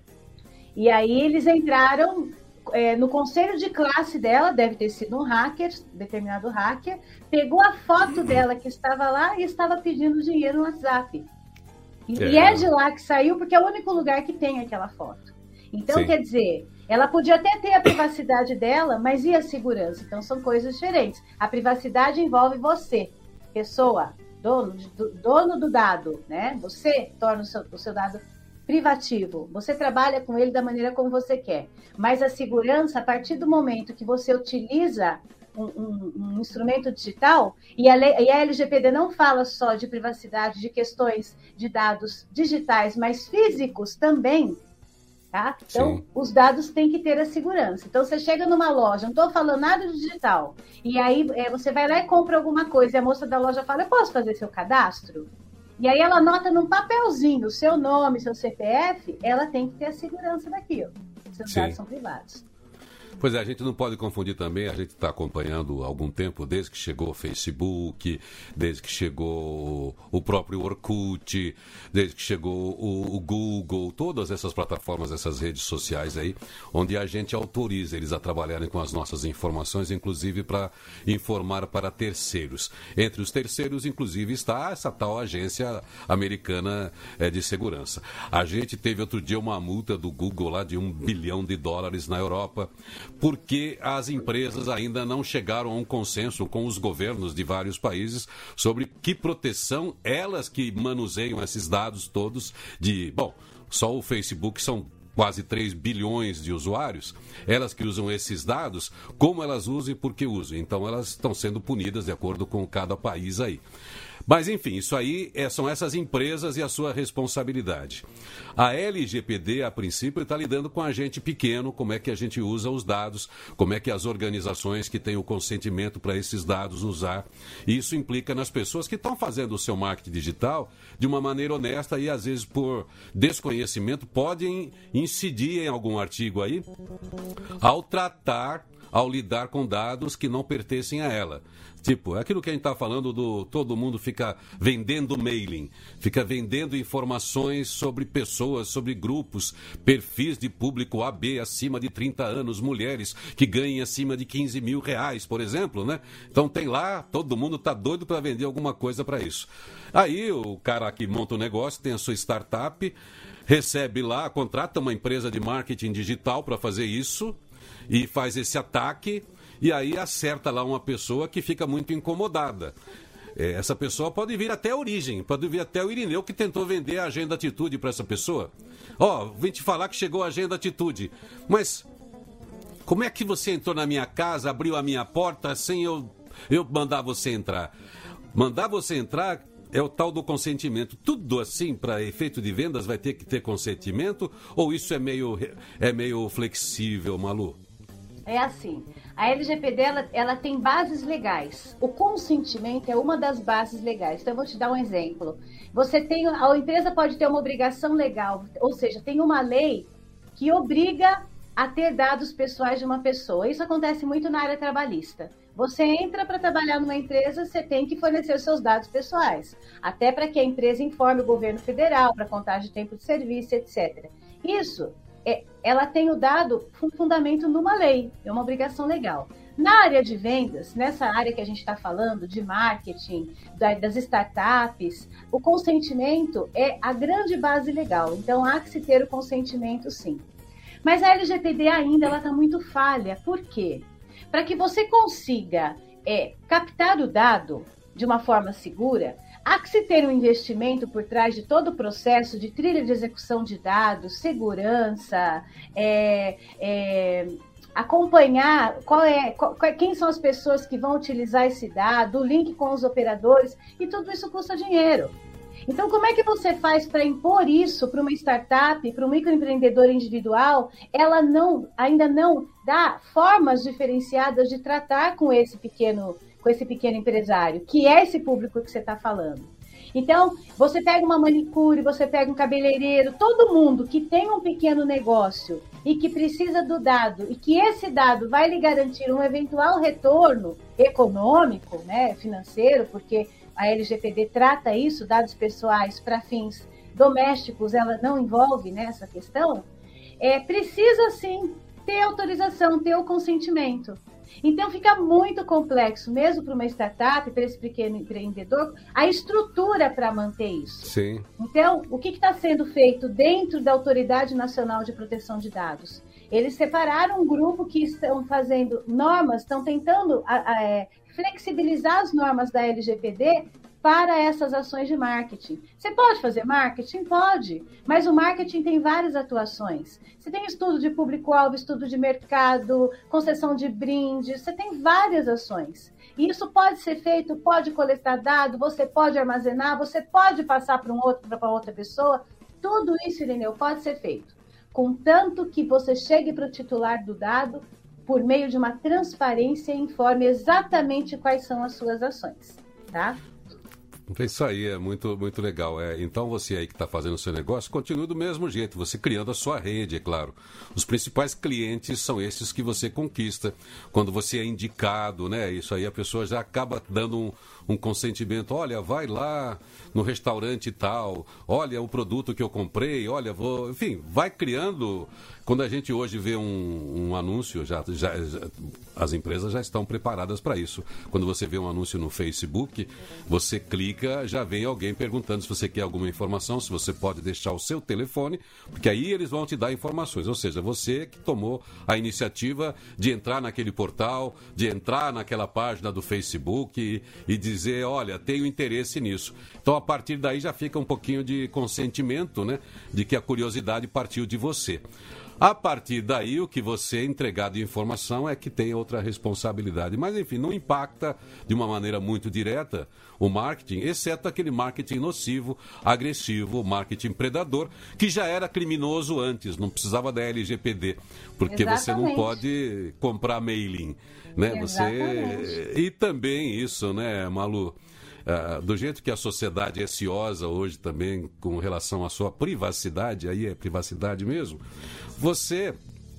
e aí eles entraram... É, no conselho de classe dela, deve ter sido um hacker, determinado hacker, pegou a foto dela que estava lá e estava pedindo dinheiro no WhatsApp. E é, e é de lá que saiu, porque é o único lugar que tem aquela foto. Então, Sim. quer dizer, ela podia até ter a privacidade dela, mas e a segurança? Então, são coisas diferentes. A privacidade envolve você, pessoa, dono, do, dono do dado, né? Você torna o seu, o seu dado privativo, você trabalha com ele da maneira como você quer, mas a segurança, a partir do momento que você utiliza um, um, um instrumento digital, e a, lei, e a L G P D não fala só de privacidade, de questões de dados digitais, mas físicos também, tá? Então, Sim. os dados têm que ter a segurança. Então, você chega numa loja, não estou falando nada de digital, e aí é, você vai lá e compra alguma coisa, e a moça da loja fala, eu posso fazer seu cadastro? E aí ela anota num papelzinho o seu nome, seu C P F, ela tem que ter a segurança daquilo. Seus Sim. dados são privados. Pois é, a gente não pode confundir também, a gente está acompanhando há algum tempo, desde que chegou o Facebook, desde que chegou o próprio Orkut, desde que chegou o, o Google, todas essas plataformas, essas redes sociais aí, onde a gente autoriza eles a trabalharem com as nossas informações, inclusive para informar para terceiros. Entre os terceiros, inclusive, está essa tal agência americana é, de segurança. A gente teve outro dia uma multa do Google lá de um bilhão de dólares na Europa, porque as empresas ainda não chegaram a um consenso com os governos de vários países sobre que proteção elas que manuseiam esses dados todos de... Bom, só o Facebook são quase três bilhões de usuários, elas que usam esses dados, como elas usam e por que usam. Então, elas estão sendo punidas de acordo com cada país aí. Mas, enfim, isso aí é, são essas empresas e a sua responsabilidade. A L G P D, a princípio, está lidando com a gente pequeno, como é que a gente usa os dados, como é que as organizações que têm o consentimento para esses dados usar. E isso implica nas pessoas que estão fazendo o seu marketing digital de uma maneira honesta e, às vezes, por desconhecimento, podem incidir em algum artigo aí ao tratar, ao lidar com dados que não pertencem a ela. Tipo, aquilo que a gente está falando do todo mundo fica vendendo mailing, fica vendendo informações sobre pessoas, sobre grupos, perfis de público A B acima de trinta anos, mulheres que ganhem acima de quinze mil reais, por exemplo, né? Então tem lá, todo mundo está doido para vender alguma coisa para isso. Aí o cara que monta o negócio tem a sua startup, recebe lá, contrata uma empresa de marketing digital para fazer isso e faz esse ataque. E aí acerta lá uma pessoa que fica muito incomodada. É, essa pessoa pode vir até a origem, pode vir até o Irineu que tentou vender a Agenda Atitude para essa pessoa. Ó, oh, vim te falar que chegou a Agenda Atitude, mas como é que você entrou na minha casa, abriu a minha porta sem eu, eu mandar você entrar? Mandar você entrar é o tal do consentimento. Tudo assim, para efeito de vendas, vai ter que ter consentimento? Ou isso é meio, é meio flexível, Malu? É assim, a L G P D ela, ela tem bases legais. O consentimento é uma das bases legais. Então, eu vou te dar um exemplo. Você tem, a empresa pode ter uma obrigação legal, ou seja, tem uma lei que obriga a ter dados pessoais de uma pessoa. Isso acontece muito na área trabalhista. Você entra para trabalhar numa empresa, você tem que fornecer os seus dados pessoais, até para que a empresa informe o governo federal, para contagem de tempo de serviço, etcétera. Isso É, ela tem o dado um fundamento numa lei, é uma obrigação legal. Na área de vendas, nessa área que a gente está falando, de marketing, da, das startups, o consentimento é a grande base legal. Então, há que se ter o consentimento, sim. Mas a L G P D ainda ela está muito falha. Por quê? Para que você consiga é, captar o dado de uma forma segura, há que se ter um investimento por trás de todo o processo de trilha de execução de dados, segurança, é, é, acompanhar qual é, qual, quem são as pessoas que vão utilizar esse dado, o link com os operadores, e tudo isso custa dinheiro. Então, como é que você faz para impor isso para uma startup, para um microempreendedor individual? Ela não, ainda não dá formas diferenciadas de tratar com esse pequeno, com esse pequeno empresário, que é esse público que você está falando. Então, você pega uma manicure, você pega um cabeleireiro, todo mundo que tem um pequeno negócio e que precisa do dado, e que esse dado vai lhe garantir um eventual retorno econômico, né, financeiro, porque a L G P D trata isso, dados pessoais para fins domésticos, ela não envolve nessa questão, é, precisa sim ter autorização, ter o consentimento. Então fica muito complexo, mesmo para uma startup, para esse pequeno empreendedor, a estrutura para manter isso. Sim. Então, o que está sendo feito dentro da Autoridade Nacional de Proteção de Dados? Eles separaram um grupo que estão fazendo normas, estão tentando a, a, é, flexibilizar as normas da L G P D para essas ações de marketing. Você pode fazer marketing? Pode, mas o marketing tem várias atuações. Você tem estudo de público-alvo, estudo de mercado, concessão de brindes, você tem várias ações. E isso pode ser feito, pode coletar dado, você pode armazenar, você pode passar para um outro, para outra pessoa. Tudo isso, Irineu, pode ser feito, contanto que você chegue para o titular do dado por meio de uma transparência e informe exatamente quais são as suas ações, tá? Isso aí é muito, muito legal. É, então você aí que está fazendo o seu negócio, continue do mesmo jeito, você criando a sua rede, é claro. Os principais clientes são esses que você conquista quando você é indicado, né? Isso aí a pessoa já acaba dando um, um consentimento. Olha, vai lá no restaurante tal, olha o produto que eu comprei, olha, vou... Enfim, vai criando... Quando a gente hoje vê um, um anúncio, já, já, já, as empresas já estão preparadas para isso. Quando você vê um anúncio no Facebook, você clica, já vem alguém perguntando se você quer alguma informação, se você pode deixar o seu telefone, porque aí eles vão te dar informações. Ou seja, você que tomou a iniciativa de entrar naquele portal, de entrar naquela página do Facebook e, e dizer, olha, tenho interesse nisso. Então, a partir daí já fica um pouquinho de consentimento, né, de que a curiosidade partiu de você. A partir daí, o que você entregar de informação é que tem outra responsabilidade. Mas, enfim, não impacta de uma maneira muito direta o marketing, exceto aquele marketing nocivo, agressivo, o marketing predador, que já era criminoso antes, não precisava da L G P D, porque Exatamente. Você não pode comprar mailing, né? Você... E também isso, né, Malu? Uh, do jeito que a sociedade é ciosa hoje também com relação à sua privacidade, aí é privacidade mesmo, você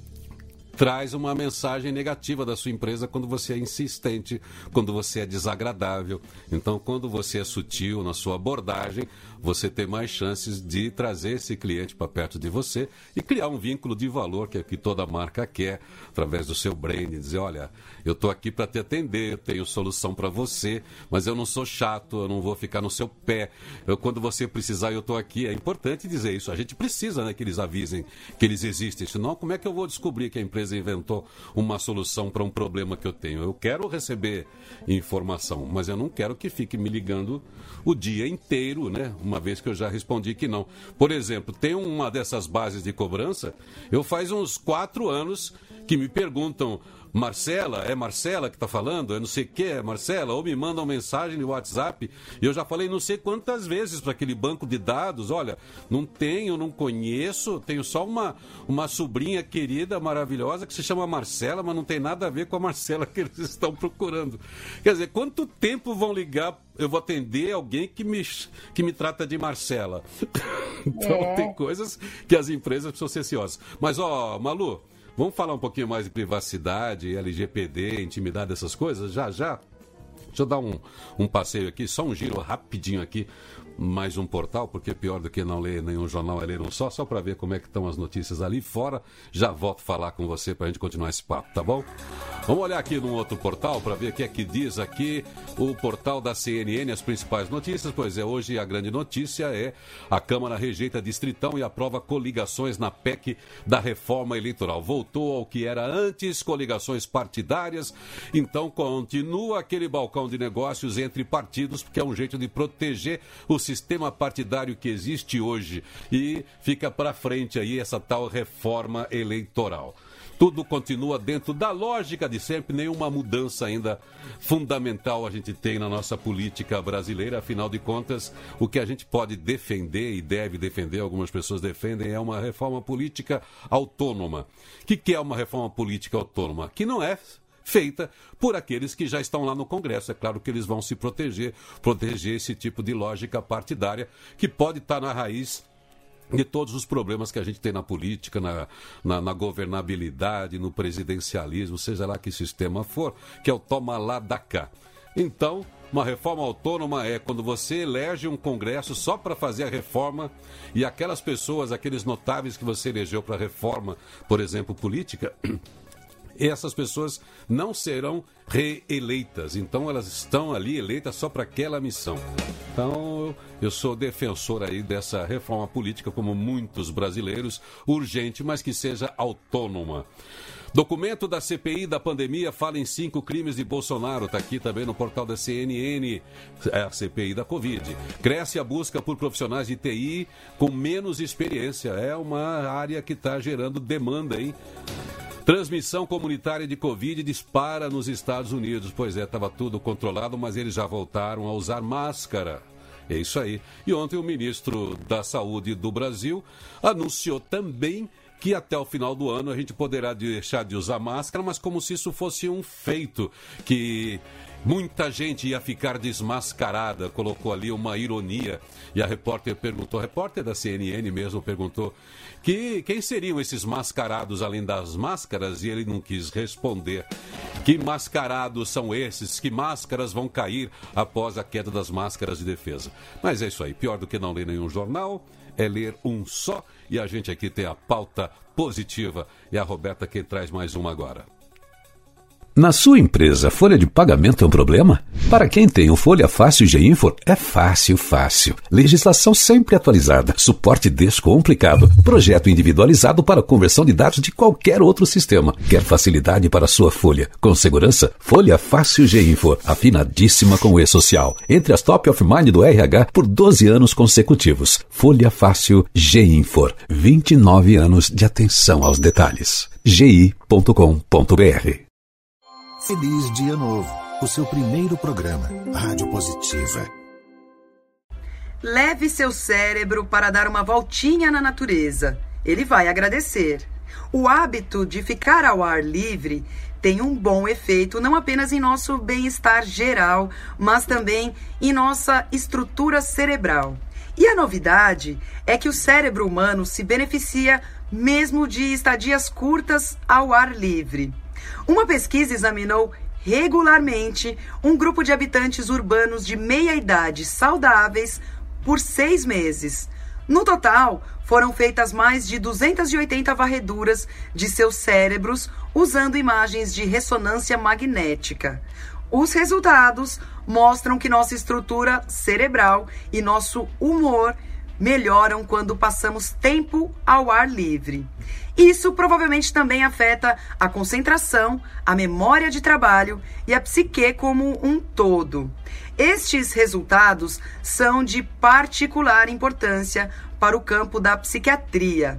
traz uma mensagem negativa da sua empresa quando você é insistente, quando você é desagradável. Então, quando você é sutil na sua abordagem, você tem mais chances de trazer esse cliente para perto de você e criar um vínculo de valor, que é o que toda marca quer, através do seu brand, dizer, olha, eu estou aqui para te atender, eu tenho solução para você, mas eu não sou chato, eu não vou ficar no seu pé. Eu, quando você precisar, eu estou aqui. É importante dizer isso. A gente precisa, né, que eles avisem que eles existem. Senão, como é que eu vou descobrir que a empresa inventou uma solução para um problema que eu tenho? Eu quero receber informação, mas eu não quero que fique me ligando o dia inteiro, né? Uma vez que eu já respondi que não. Por exemplo, tem uma dessas bases de cobrança, eu faz uns quatro anos que me perguntam, Marcela, é Marcela que está falando? É não sei o que, é Marcela? Ou me mandam mensagem no WhatsApp. E eu já falei não sei quantas vezes para aquele banco de dados, olha, não tenho, não conheço, tenho só uma, uma sobrinha querida, maravilhosa, que se chama Marcela, mas não tem nada a ver com a Marcela que eles estão procurando. Quer dizer, quanto tempo vão ligar, eu vou atender alguém que me, que me trata de Marcela? Então é. Tem coisas que as empresas precisam ser ciosas. Mas, ó, Malu, vamos falar um pouquinho mais de privacidade, L G P D, intimidade, essas coisas, já, já. Deixa eu dar um, um passeio aqui, só um giro rapidinho aqui, mais um portal, porque pior do que não ler nenhum jornal é ler um só, só para ver como é que estão as notícias ali fora. Já volto a falar com você para a gente continuar esse papo, tá bom? Vamos olhar aqui num outro portal para ver o que é que diz aqui o portal da C N N, as principais notícias. Pois é, hoje a grande notícia é a Câmara rejeita distritão e aprova coligações na P E C da reforma eleitoral. Voltou ao que era antes, coligações partidárias, então continua aquele balcão de negócios entre partidos, porque é um jeito de proteger o sistema partidário que existe hoje, e fica para frente aí essa tal reforma eleitoral. Tudo continua dentro da lógica de sempre, nenhuma mudança ainda fundamental a gente tem na nossa política brasileira. Afinal de contas, o que a gente pode defender e deve defender, algumas pessoas defendem, é uma reforma política autônoma. O que, que é uma reforma política autônoma? Que não é feita por aqueles que já estão lá no Congresso. É claro que eles vão se proteger, proteger esse tipo de lógica partidária que pode estar na raiz de todos os problemas que a gente tem na política, na, na, na governabilidade, no presidencialismo, seja lá que sistema for, que é o toma lá da cá. Então, uma reforma autônoma é quando você elege um Congresso só para fazer a reforma, e aquelas pessoas, aqueles notáveis que você elegeu para a reforma, por exemplo, política, essas pessoas não serão reeleitas. Então elas estão ali eleitas só para aquela missão. Então eu sou defensor aí dessa reforma política, como muitos brasileiros, urgente, mas que seja autônoma. Documento da C P I da pandemia fala em cinco crimes de Bolsonaro. Está aqui também no portal da C N N, é a C P I da Covid. Cresce a busca por profissionais de T I com menos experiência. É uma área que está gerando demanda, hein? Transmissão comunitária de Covid dispara nos Estados Unidos. Pois é, estava tudo controlado, mas eles já voltaram a usar máscara. É isso aí. E ontem o ministro da Saúde do Brasil anunciou também que até o final do ano a gente poderá deixar de usar máscara, mas como se isso fosse um feito, que muita gente ia ficar desmascarada. Colocou ali uma ironia. E a repórter perguntou, a repórter da C N N mesmo perguntou, que quem seriam esses mascarados além das máscaras? E ele não quis responder. Que mascarados são esses? Que máscaras vão cair após a queda das máscaras de defesa? Mas é isso aí, pior do que não ler nenhum jornal é ler um só, e a gente aqui tem a pauta positiva. E a Roberta que traz mais uma agora. Na sua empresa, folha de pagamento é um problema? Para quem tem o Folha Fácil G-Infor, é fácil, fácil. Legislação sempre atualizada, suporte descomplicado, projeto individualizado para conversão de dados de qualquer outro sistema. Quer facilidade para sua folha? Com segurança? Folha Fácil G-Infor, afinadíssima com o E-Social. Entre as top of mind do R H por doze anos consecutivos. Folha Fácil G-Infor, vinte e nove anos de atenção aos detalhes. g i ponto com ponto b r. Feliz Dia Novo, o seu primeiro programa, Rádio Positiva. Leve seu cérebro para dar uma voltinha na natureza. Ele vai agradecer. O hábito de ficar ao ar livre tem um bom efeito não apenas em nosso bem-estar geral, mas também em nossa estrutura cerebral. E a novidade é que o cérebro humano se beneficia mesmo de estadias curtas ao ar livre. Uma pesquisa examinou regularmente um grupo de habitantes urbanos de meia-idade saudáveis por seis meses. No total, foram feitas mais de duzentas e oitenta varreduras de seus cérebros usando imagens de ressonância magnética. Os resultados mostram que nossa estrutura cerebral e nosso humor melhoram quando passamos tempo ao ar livre. Isso provavelmente também afeta a concentração, a memória de trabalho e a psique como um todo. Estes resultados são de particular importância para o campo da psiquiatria.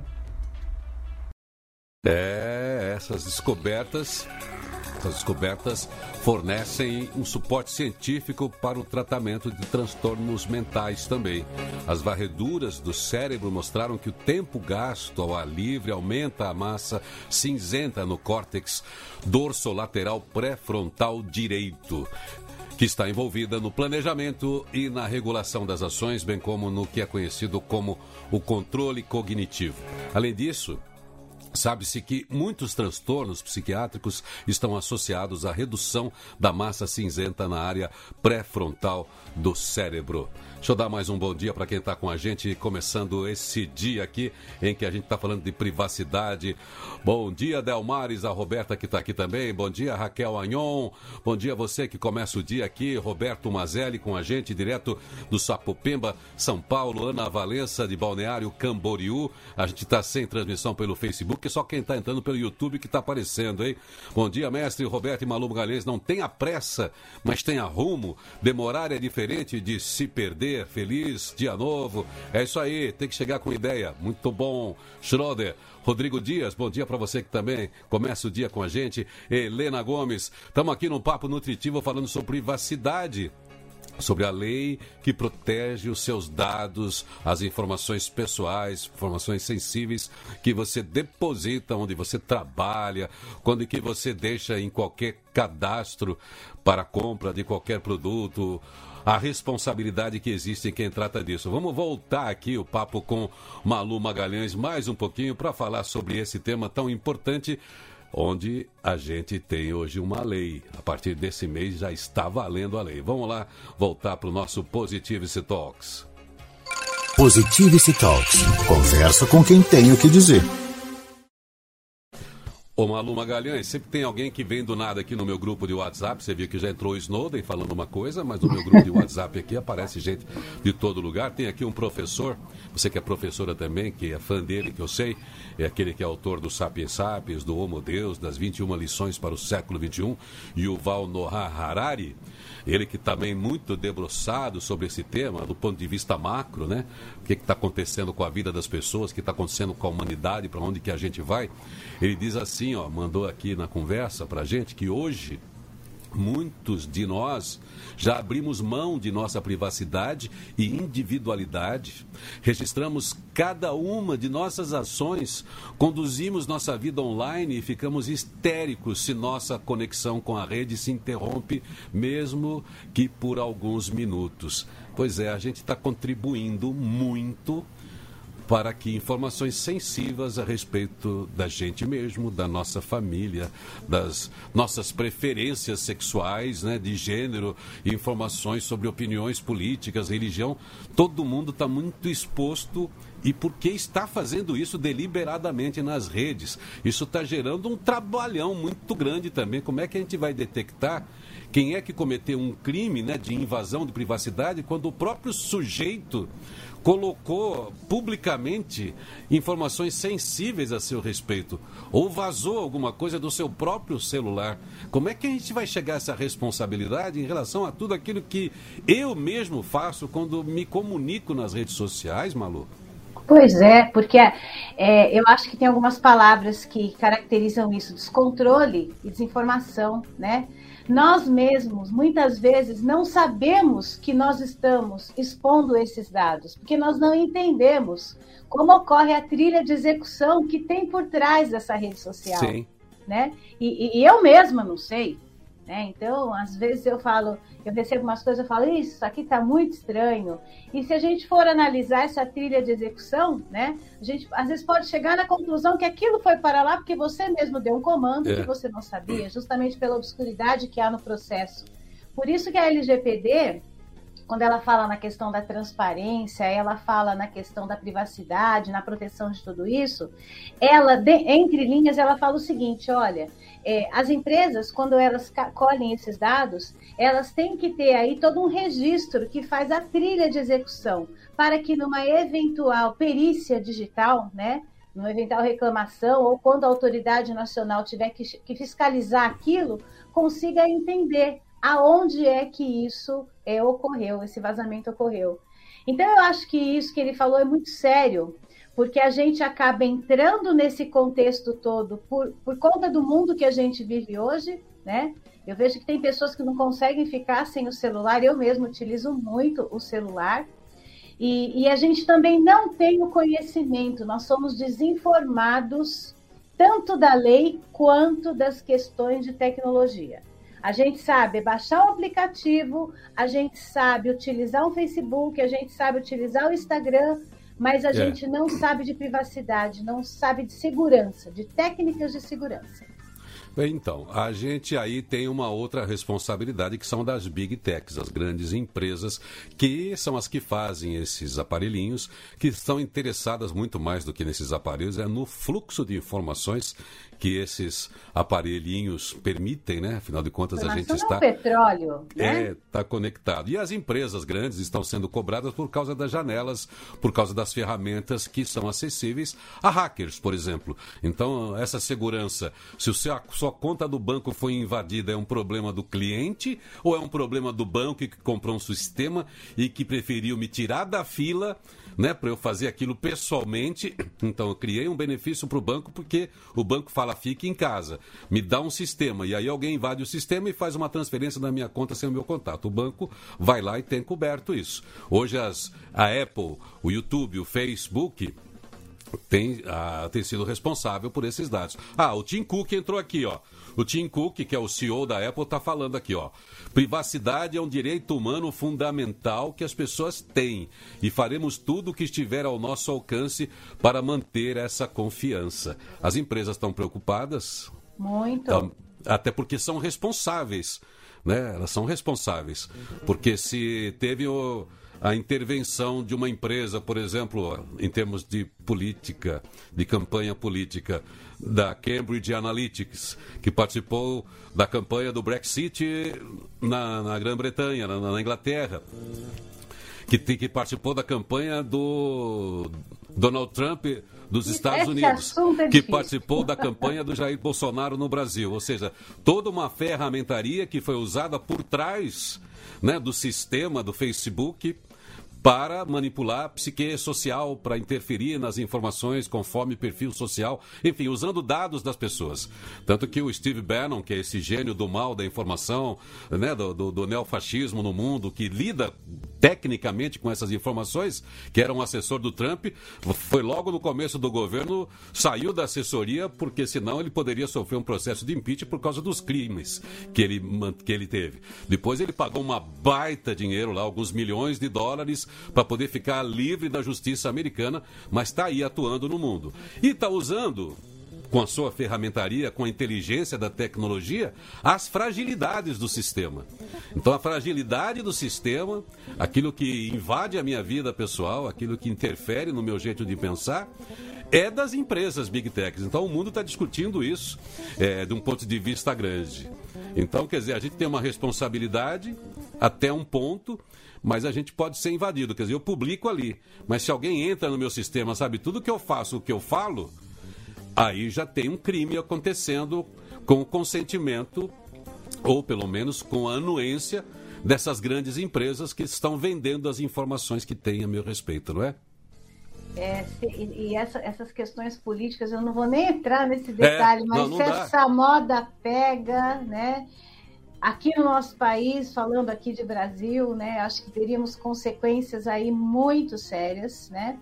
É, essas descobertas, essas descobertas fornecem um suporte científico para o tratamento de transtornos mentais também. As varreduras do cérebro mostraram que o tempo gasto ao ar livre aumenta a massa cinzenta no córtex dorsolateral pré-frontal direito, que está envolvida no planejamento e na regulação das ações, bem como no que é conhecido como o controle cognitivo. Além disso, Sabe-se que muitos transtornos psiquiátricos estão associados à redução da massa cinzenta na área pré-frontal do cérebro. Deixa eu dar mais um bom dia para quem está com a gente, começando esse dia aqui em que a gente está falando de privacidade. Bom dia, Delmares, a Roberta que está aqui também. Bom dia, Raquel Agnon. Bom dia a você que começa o dia aqui. Roberto Mazelli com a gente, direto do Sapopemba, São Paulo. Ana Valença, de Balneário Camboriú. A gente está sem transmissão pelo Facebook, só quem está entrando pelo YouTube que está aparecendo, hein? Bom dia, mestre Roberto e Malu Magalhães. Não tenha pressa, mas tenha rumo. Demorar é diferente de se perder. Feliz dia novo. É isso aí, tem que chegar com ideia. Muito bom. Schroeder. Rodrigo Dias, bom dia para você que também começa o dia com a gente. Helena Gomes, estamos aqui no Papo Nutritivo falando sobre privacidade, sobre a lei que protege os seus dados, as informações pessoais, informações sensíveis que você deposita onde você trabalha, quando que você deixa em qualquer cadastro para compra de qualquer produto, a responsabilidade que existe em quem trata disso. Vamos voltar aqui o papo com Malu Magalhães mais um pouquinho para falar sobre esse tema tão importante, onde a gente tem hoje uma lei. A partir desse mês já está valendo a lei. Vamos lá voltar para o nosso Positivity Talks. Positivity Talks. Conversa com quem tem o que dizer. Ô Malu Magalhães, sempre tem alguém que vem do nada aqui no meu grupo de WhatsApp. Você viu que já entrou o Snowden falando uma coisa, mas no meu grupo de WhatsApp aqui aparece gente de todo lugar. Tem aqui um professor, você que é professora também, que é fã dele, que eu sei, é aquele que é autor do Sapiens Sapiens, do Homo Deus, das vinte e uma lições para o século vinte e um, Yuval Noah Harari. Ele que também muito debruçado sobre esse tema, do ponto de vista macro, né? O que está acontecendo com a vida das pessoas, o que está acontecendo com a humanidade, para onde que a gente vai. Ele diz assim, ó, mandou aqui na conversa para a gente, que hoje muitos de nós já abrimos mão de nossa privacidade e individualidade, registramos cada uma de nossas ações, conduzimos nossa vida online e ficamos histéricos se nossa conexão com a rede se interrompe, mesmo que por alguns minutos. Pois é, a gente está contribuindo muito para que informações sensíveis a respeito da gente mesmo, da nossa família, das nossas preferências sexuais, né, de gênero, informações sobre opiniões políticas, religião, todo mundo está muito exposto. E por que está fazendo isso deliberadamente nas redes? Isso está gerando um trabalhão muito grande também. Como é que a gente vai detectar quem é que cometeu um crime, né, de invasão de privacidade quando o próprio sujeito colocou publicamente informações sensíveis a seu respeito ou vazou alguma coisa do seu próprio celular? Como é que a gente vai chegar a essa responsabilidade em relação a tudo aquilo que eu mesmo faço quando me comunico nas redes sociais, Malu? Pois é, porque é, eu acho que tem algumas palavras que caracterizam isso: descontrole e desinformação, né? Nós mesmos, muitas vezes, não sabemos que nós estamos expondo esses dados, porque nós não entendemos como ocorre a trilha de execução que tem por trás dessa rede social. Sim. Né? E, e eu mesma não sei. Né? Então, às vezes eu falo, eu recebo umas coisas, eu falo, isso aqui está muito estranho. E se a gente for analisar essa trilha de execução, né, a gente às vezes pode chegar na conclusão que aquilo foi para lá porque você mesmo deu um comando é. que você não sabia, justamente pela obscuridade que há no processo. Por isso que a L G P D, quando ela fala na questão da transparência, ela fala na questão da privacidade, na proteção de tudo isso, ela, de, entre linhas, ela fala o seguinte, olha, é, as empresas, quando elas colhem esses dados, elas têm que ter aí todo um registro que faz a trilha de execução, para que numa eventual perícia digital, né, numa eventual reclamação, ou quando a autoridade nacional tiver que, que fiscalizar aquilo, consiga entender aonde é que isso é, ocorreu, esse vazamento ocorreu. Então, eu acho que isso que ele falou é muito sério, porque a gente acaba entrando nesse contexto todo por, por conta do mundo que a gente vive hoje, né? Eu vejo que tem pessoas que não conseguem ficar sem o celular, eu mesmo utilizo muito o celular, e, e a gente também não tem o conhecimento, nós somos desinformados tanto da lei quanto das questões de tecnologia. A gente sabe baixar o aplicativo, a gente sabe utilizar o Facebook, a gente sabe utilizar o Instagram, mas a É. gente não sabe de privacidade, não sabe de segurança, de técnicas de segurança. Bem, então, a gente aí tem uma outra responsabilidade que são das Big Techs, as grandes empresas, que são as que fazem esses aparelhinhos, que estão interessadas muito mais do que nesses aparelhos, é no fluxo de informações que esses aparelhinhos permitem, né? Afinal de contas, a gente está... Informação é o petróleo, né? É, está conectado. E as empresas grandes estão sendo cobradas por causa das janelas, por causa das ferramentas que são acessíveis a hackers, por exemplo. Então, essa segurança, se o seu, a sua conta do banco foi invadida, é um problema do cliente ou é um problema do banco que comprou um sistema e que preferiu me tirar da fila, né, para eu fazer aquilo pessoalmente? Então, eu criei um benefício para o banco porque o banco fala, fique em casa, me dá um sistema, e aí alguém invade o sistema e faz uma transferência da minha conta sem o meu contato. O banco vai lá e tem coberto isso. Hoje as, a Apple, o YouTube, o Facebook tem, ah, tem sido responsável por esses dados. Ah, o Tim Cook entrou aqui, ó. O Tim Cook, que é o C E O da Apple, está falando aqui, ó. Privacidade é um direito humano fundamental que as pessoas têm e faremos tudo o que estiver ao nosso alcance para manter essa confiança. As empresas estão preocupadas? Muito. Então, até porque são responsáveis, né? Elas são responsáveis. Porque se teve o... a intervenção de uma empresa, por exemplo, em termos de política, de campanha política, da Cambridge Analytics, que participou da campanha do Brexit na, na Grã-Bretanha, na, na Inglaterra, que, que participou da campanha do Donald Trump dos Estados Esse Unidos, assunto é que difícil. participou da campanha do Jair Bolsonaro no Brasil. Ou seja, toda uma ferramentaria que foi usada por trás, né, do sistema do Facebook para manipular a psique social, para interferir nas informações conforme perfil social, enfim, usando dados das pessoas. Tanto que o Steve Bannon, que é esse gênio do mal da informação, né, do, do, do neofascismo no mundo, que lida tecnicamente com essas informações, que era um assessor do Trump, foi logo no começo do governo, saiu da assessoria, porque senão ele poderia sofrer um processo de impeachment por causa dos crimes que ele, que ele teve. Depois ele pagou uma baita dinheiro lá, alguns milhões de dólares, para poder ficar livre da justiça americana, mas está aí atuando no mundo. E está usando, com a sua ferramentaria, com a inteligência da tecnologia, as fragilidades do sistema. Então, a fragilidade do sistema, aquilo que invade a minha vida pessoal, aquilo que interfere no meu jeito de pensar, é das empresas Big Techs. Então, o mundo está discutindo isso é, de um ponto de vista grande. Então, quer dizer, a gente tem uma responsabilidade até um ponto, mas a gente pode ser invadido. Quer dizer, eu publico ali, mas se alguém entra no meu sistema, sabe tudo que eu faço, o que eu falo, aí já tem um crime acontecendo com o consentimento, ou pelo menos com a anuência dessas grandes empresas que estão vendendo as informações que têm a meu respeito, não é? É, se, e e essa, essas questões políticas, eu não vou nem entrar nesse detalhe, É, mas não, não se dá. essa moda pega, né? Aqui no nosso país, falando aqui de Brasil, né? Acho que teríamos consequências aí muito sérias, né?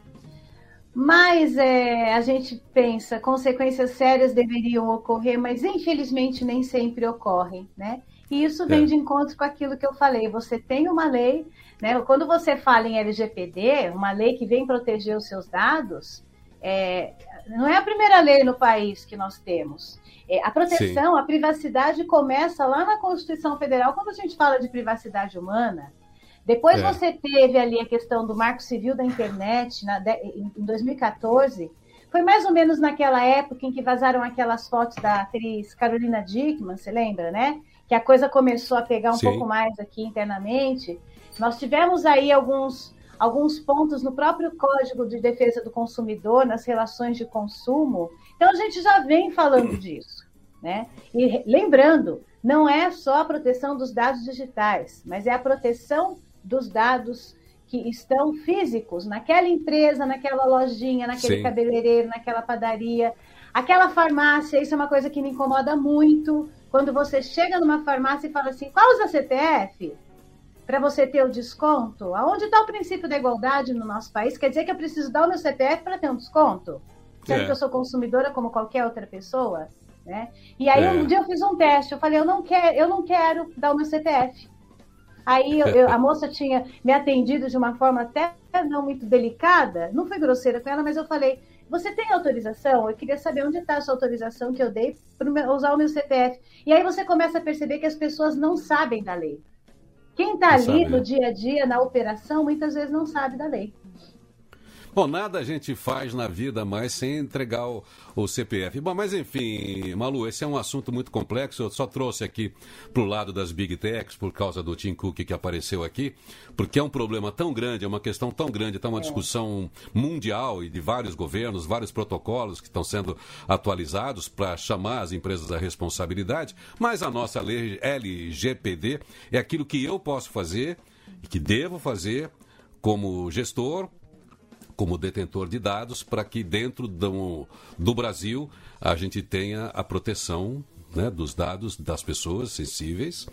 Mas é, a gente pensa, consequências sérias deveriam ocorrer, mas infelizmente nem sempre ocorrem, né? E isso vem É. de encontro com aquilo que eu falei. Você tem uma lei, né? Quando você fala em L G P D, uma lei que vem proteger os seus dados, é, não é a primeira lei no país que nós temos. É, a proteção, Sim. a privacidade começa lá na Constituição Federal, quando a gente fala de privacidade humana. Depois É. você teve ali a questão do Marco Civil da Internet, na, em dois mil e quatorze. Foi mais ou menos naquela época em que vazaram aquelas fotos da atriz Carolina Dickmann, você lembra, né? Que a coisa começou a pegar um Sim. pouco mais aqui internamente. Nós tivemos aí alguns, alguns pontos no próprio Código de Defesa do Consumidor, nas relações de consumo. Então, a gente já vem falando disso, né? E lembrando, não é só a proteção dos dados digitais, mas é a proteção dos dados que estão físicos naquela empresa, naquela lojinha, naquele Sim. cabeleireiro, naquela padaria, aquela farmácia. Isso é uma coisa que me incomoda muito, quando você chega numa farmácia e fala assim, qual usa C P F para você ter o desconto? Aonde está o princípio da igualdade no nosso país? Quer dizer que eu preciso dar o meu C P F para ter um desconto? Sendo É. que eu sou consumidora como qualquer outra pessoa? Né? E aí É. um dia eu fiz um teste, eu falei, eu não quero, eu não quero dar o meu C P F. Aí eu, eu, a moça tinha me atendido de uma forma até não muito delicada, não fui grosseira com ela, mas eu falei, você tem autorização? Eu queria saber onde está essa autorização que eu dei para usar o meu C P F. E aí você começa a perceber que as pessoas não sabem da lei. Quem está ali sabe, no né? dia a dia, na operação, muitas vezes não sabe da lei. Bom, nada a gente faz na vida mais sem entregar o, o C P F. Bom, mas enfim, Malu, esse é um assunto muito complexo. Eu só trouxe aqui para o lado das Big Techs, por causa do Tim Cook que apareceu aqui, porque é um problema tão grande, é uma questão tão grande, está uma é. discussão mundial e de vários governos, vários protocolos que estão sendo atualizados para chamar as empresas à responsabilidade, mas a nossa lei L G P D é aquilo que eu posso fazer e que devo fazer como gestor, como detentor de dados, para que dentro do, do Brasil a gente tenha a proteção, né, dos dados das pessoas sensíveis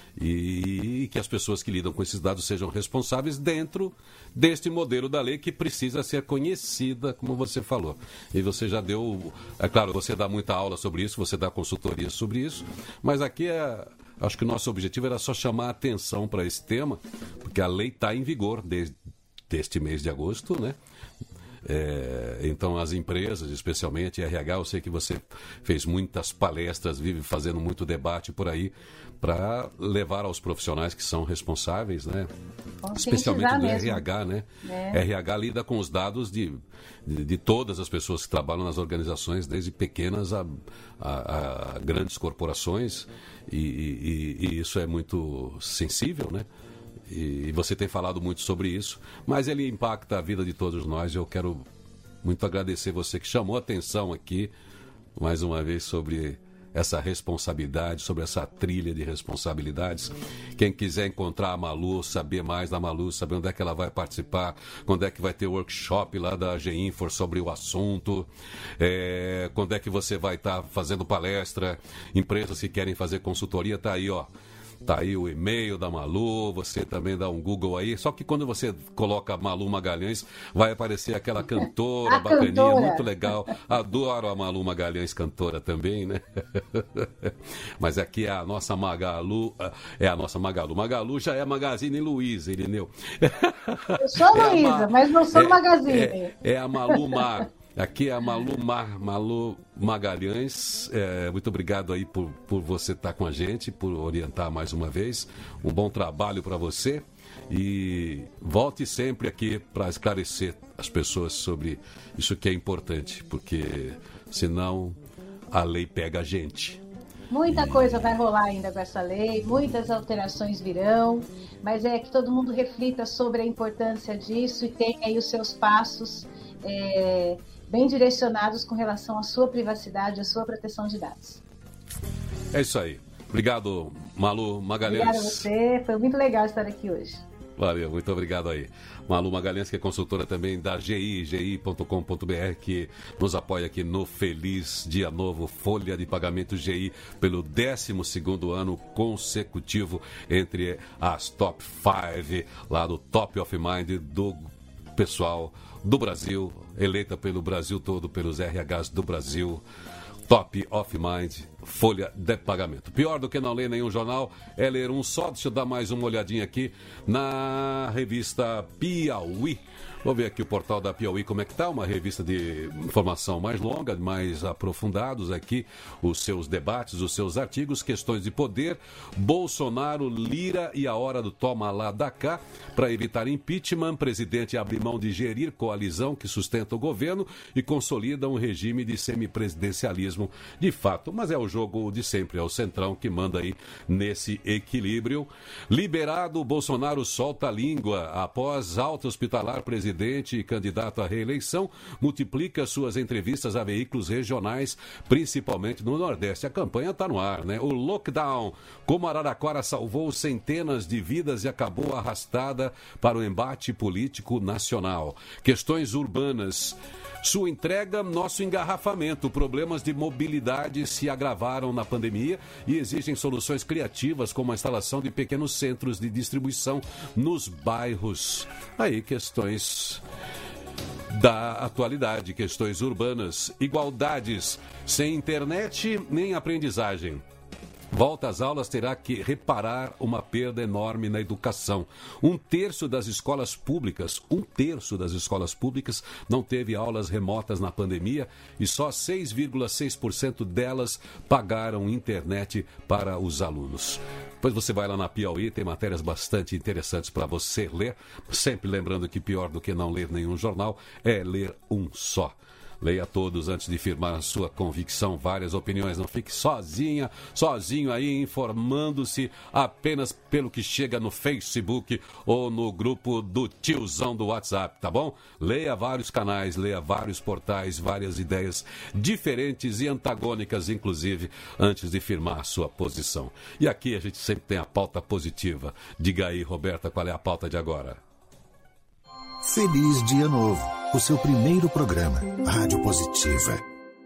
e que as pessoas que lidam com esses dados sejam responsáveis dentro deste modelo da lei que precisa ser conhecida, como você falou. E você já deu, é claro, você dá muita aula sobre isso, você dá consultoria sobre isso, mas aqui é, acho que o nosso objetivo era só chamar a atenção para esse tema, porque a lei está em vigor desde deste mês de agosto, né? É, então as empresas, especialmente R H, eu sei que você fez muitas palestras, vive fazendo muito debate por aí para levar aos profissionais que são responsáveis, né? Especialmente do mesmo. R H, né? É. R H lida com os dados de, de, de todas as pessoas que trabalham nas organizações, desde pequenas a, a, a grandes corporações, e, e, e isso é muito sensível, né? E você tem falado muito sobre isso, mas ele impacta a vida de todos nós. Eu quero muito agradecer você que chamou a atenção aqui, mais uma vez, sobre essa responsabilidade, sobre essa trilha de responsabilidades. Quem quiser encontrar a Malu, saber mais da Malu, saber onde é que ela vai participar, quando é que vai ter o workshop lá da G-Infor sobre o assunto, é, quando é que você vai estar tá fazendo palestra, empresas que querem fazer consultoria, tá aí, ó. Tá aí o e-mail da Malu, você também dá um Google aí, só que quando você coloca Malu Magalhães, vai aparecer aquela cantora a bacaninha, cantora. Muito legal. Adoro a Malu Magalhães, cantora também, né? Mas aqui é a nossa Magalu, é a nossa Magalu. Magalu já é Magazine Luiza, entendeu? Eu sou é Luiza, Ma... mas não sou é, Magazine. É, é a Malu Mar. Aqui é a Malu, Mar, Malu Magalhães. É, muito obrigado aí por, por você estar com a gente, por orientar mais uma vez. Um bom trabalho para você. E volte sempre aqui para esclarecer as pessoas sobre isso que é importante, porque senão a lei pega a gente. Muita e... coisa vai rolar ainda com essa lei, muitas alterações virão, mas é que todo mundo reflita sobre a importância disso e tenha aí os seus passos é, bem direcionados com relação à sua privacidade, à sua proteção de dados. É isso aí. Obrigado, Malu Magalhães. Obrigada a você, foi muito legal estar aqui hoje. Valeu, muito obrigado aí. Malu Magalhães, que é consultora também da G I, G I ponto com ponto B R, que nos apoia aqui no Feliz Dia Novo, folha de pagamento G I, pelo décimo segundo ano consecutivo entre as top cinco, lá do Top of Mind do pessoal do Brasil, eleita pelo Brasil todo, pelos R Hs do Brasil. Top of Mind, folha de pagamento. Pior do que não ler nenhum jornal é ler um só. Deixa eu dar mais uma olhadinha aqui na revista Piauí. Vou ver aqui o portal da Piauí como é que tá, uma revista de informação mais longa, mais aprofundados aqui, os seus debates, os seus artigos, questões de poder, Bolsonaro, Lira e a hora do toma lá da cá, para evitar impeachment, presidente abre mão de gerir coalizão que sustenta o governo e consolida um regime de semipresidencialismo de fato, mas é o jogo de sempre, é o centrão que manda aí nesse equilíbrio. Liberado, Bolsonaro solta a língua após alta hospitalar, presidente Presidente e candidato à reeleição, multiplica suas entrevistas a veículos regionais, principalmente no Nordeste. A campanha está no ar, né? O lockdown, como Araraquara salvou centenas de vidas e acabou arrastada para o embate político nacional. Questões urbanas. Sua entrega, nosso engarrafamento. Problemas de mobilidade se agravaram na pandemia e exigem soluções criativas, como a instalação de pequenos centros de distribuição nos bairros. Aí, questões da atualidade, questões urbanas, igualdades, sem internet nem aprendizagem. volta às aulas terá que reparar uma perda enorme na educação. Um terço das escolas públicas, um terço das escolas públicas não teve aulas remotas na pandemia e só seis vírgula seis por cento delas pagaram internet para os alunos. Depois você vai lá na Piauí, tem matérias bastante interessantes para você ler. Sempre lembrando que pior do que não ler nenhum jornal é ler um só. Leia todos antes de firmar a sua convicção, várias opiniões. Não fique sozinha, sozinho aí, informando-se apenas pelo que chega no Facebook ou no grupo do tiozão do WhatsApp, tá bom? Leia vários canais, leia vários portais, várias ideias diferentes e antagônicas, inclusive, antes de firmar a sua posição. E aqui a gente sempre tem a pauta positiva. Diga aí, Roberta, qual é a pauta de agora? Feliz Dia Novo, o seu primeiro programa, Rádio Positiva.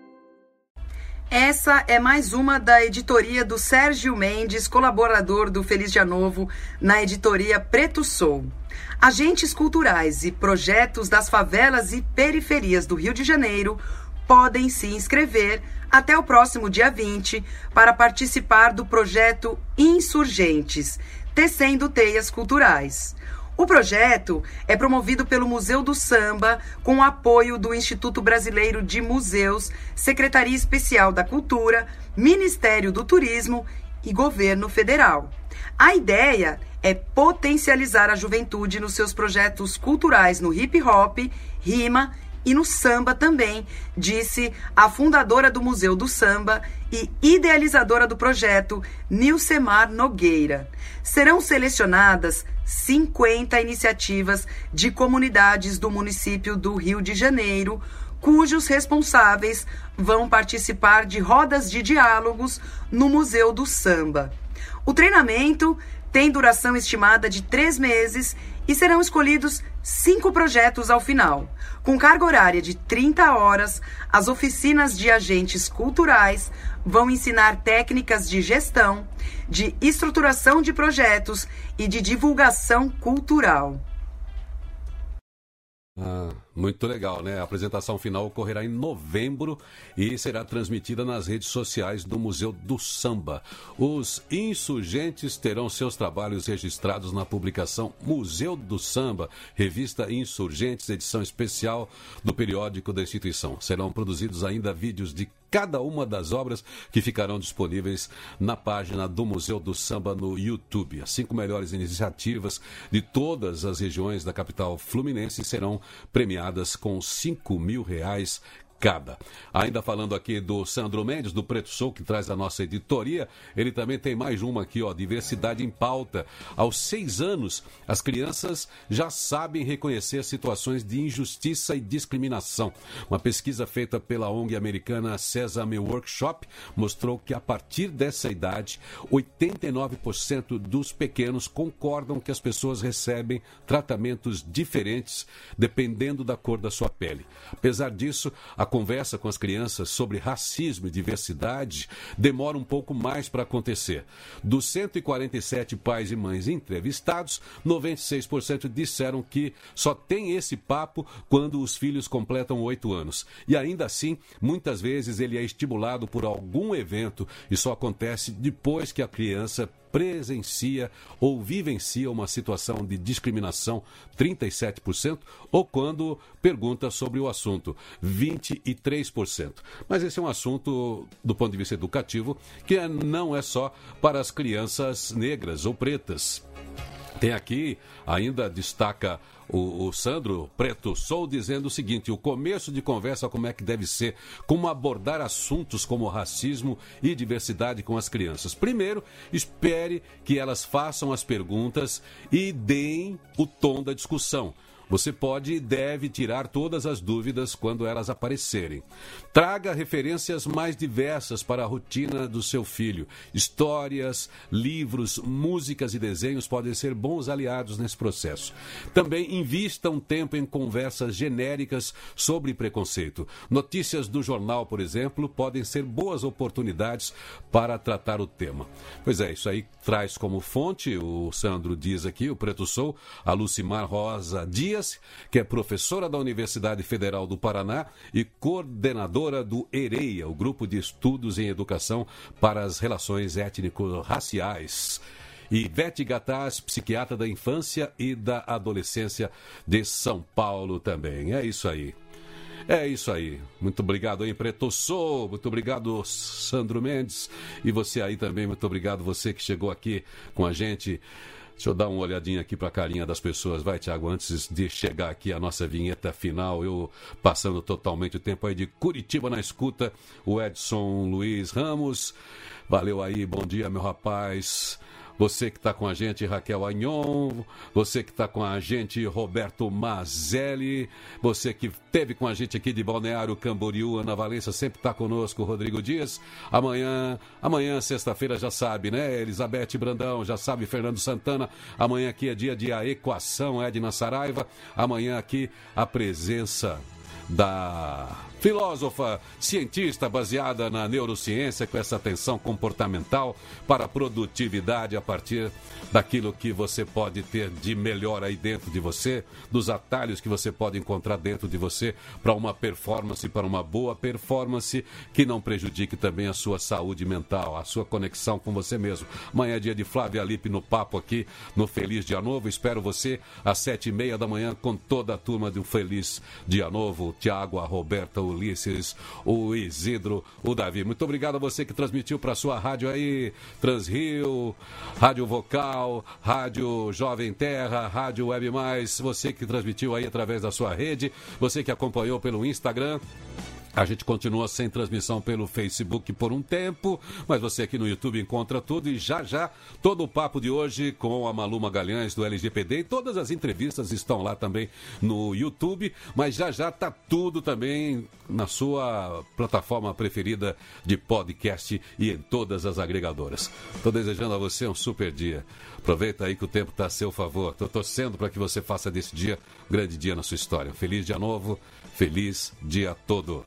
Essa é mais uma da editoria do Sérgio Mendes, colaborador do Feliz Dia Novo, na editoria Preto Soul. Agentes culturais e projetos das favelas e periferias do Rio de Janeiro podem se inscrever até o próximo dia vinte para participar do projeto Insurgentes, Tecendo Teias Culturais. O projeto é promovido pelo Museu do Samba, com o apoio do Instituto Brasileiro de Museus, Secretaria Especial da Cultura, Ministério do Turismo e Governo Federal. A ideia é potencializar a juventude nos seus projetos culturais no hip hop, rima e no samba também, disse a fundadora do Museu do Samba e idealizadora do projeto, Nilcemar Nogueira. Serão selecionadas cinquenta iniciativas de comunidades do município do Rio de Janeiro, cujos responsáveis vão participar de rodas de diálogos no Museu do Samba. O treinamento tem duração estimada de três meses e serão escolhidos cinco projetos ao final. Com carga horária de trinta horas, as oficinas de agentes culturais vão ensinar técnicas de gestão, de estruturação de projetos e de divulgação cultural. Ah, muito legal, né? A apresentação final ocorrerá em novembro e será transmitida nas redes sociais do Museu do Samba. Os insurgentes terão seus trabalhos registrados na publicação Museu do Samba, revista Insurgentes, edição especial do periódico da instituição. Serão produzidos ainda vídeos de cada uma das obras que ficarão disponíveis na página do Museu do Samba no YouTube. As cinco melhores iniciativas de todas as regiões da capital fluminense serão premiadas com cinco mil reais cada. Ainda falando aqui do Sandro Mendes, do Preto Soul, que traz a nossa editoria, ele também tem mais uma aqui, ó, diversidade em pauta. Aos seis anos, as crianças já sabem reconhecer situações de injustiça e discriminação. Uma pesquisa feita pela O N G americana Sesame Workshop mostrou que a partir dessa idade, oitenta e nove por cento dos pequenos concordam que as pessoas recebem tratamentos diferentes dependendo da cor da sua pele. Apesar disso, a conversa com as crianças sobre racismo e diversidade demora um pouco mais para acontecer. Dos cento e quarenta e sete pais e mães entrevistados, noventa e seis por cento disseram que só tem esse papo quando os filhos completam oito anos. E ainda assim, muitas vezes ele é estimulado por algum evento e só acontece depois que a criança presencia ou vivencia uma situação de discriminação, trinta e sete por cento, ou quando pergunta sobre o assunto, vinte e três por cento. Mas esse é um assunto, do ponto de vista educativo, que não é só para as crianças negras ou pretas. Tem aqui, ainda destaca o, o Sandro Preto Soul dizendo o seguinte: o começo de conversa, como é que deve ser, como abordar assuntos como racismo e diversidade com as crianças. Primeiro, espere que elas façam as perguntas e deem o tom da discussão. Você pode e deve tirar todas as dúvidas quando elas aparecerem. Traga referências mais diversas para a rotina do seu filho. Histórias, livros, músicas e desenhos podem ser bons aliados nesse processo. Também invista um tempo em conversas genéricas sobre preconceito. Notícias do jornal, por exemplo, podem ser boas oportunidades para tratar o tema. Pois é, isso aí traz como fonte, o Sandro diz aqui, o Preto Soul, a Lucimar Rosa Dias, Dias, que é professora da Universidade Federal do Paraná e coordenadora do EREIA, o Grupo de Estudos em Educação para as Relações Étnico-Raciais. E Ivete Gataz, psiquiatra da infância e da adolescência de São Paulo também. É isso aí. É isso aí. Muito obrigado aí, Preto Sou. Muito obrigado, Sandro Mendes. E você aí também, muito obrigado, você que chegou aqui com a gente. Deixa eu dar uma olhadinha aqui para a carinha das pessoas. Vai, Tiago, antes de chegar aqui a nossa vinheta final, eu passando totalmente o tempo aí de Curitiba na escuta, o Edson Luiz Ramos. Valeu aí, bom dia, meu rapaz. Você que está com a gente, Raquel Agnon, você que está com a gente, Roberto Mazelli, você que esteve com a gente aqui de Balneário Camboriú, Ana Valença, sempre está conosco, Rodrigo Dias. Amanhã, amanhã, sexta-feira, já sabe, né? Elizabeth Brandão, já sabe, Fernando Santana. Amanhã aqui é dia de A Equação, Edna Saraiva. Amanhã aqui a presença da filósofa, cientista baseada na neurociência, com essa atenção comportamental para a produtividade a partir daquilo que você pode ter de melhor aí dentro de você, dos atalhos que você pode encontrar dentro de você para uma performance, para uma boa performance que não prejudique também a sua saúde mental, a sua conexão com você mesmo. Amanhã é dia de Flávia Lippe no papo aqui no Feliz Dia Novo. Espero você às sete e meia da manhã com toda a turma do Feliz Dia Novo. O Tiago, a Roberta, o Ulisses, o Isidro, o Davi. Muito obrigado a você que transmitiu para a sua rádio aí, Transrio, Rádio Vocal, Rádio Jovem Terra, Rádio Web Mais, você que transmitiu aí através da sua rede, você que acompanhou pelo Instagram. A gente continua sem transmissão pelo Facebook por um tempo, mas você aqui no YouTube encontra tudo e já já todo o papo de hoje com a Malu Magalhães do L G P D e todas as entrevistas estão lá também no YouTube, mas já já tá tudo também na sua plataforma preferida de podcast e em todas as agregadoras. Estou desejando a você um super dia. Aproveita aí que o tempo está a seu favor. Estou torcendo para que você faça desse dia um grande dia na sua história. Feliz dia novo, feliz dia todo.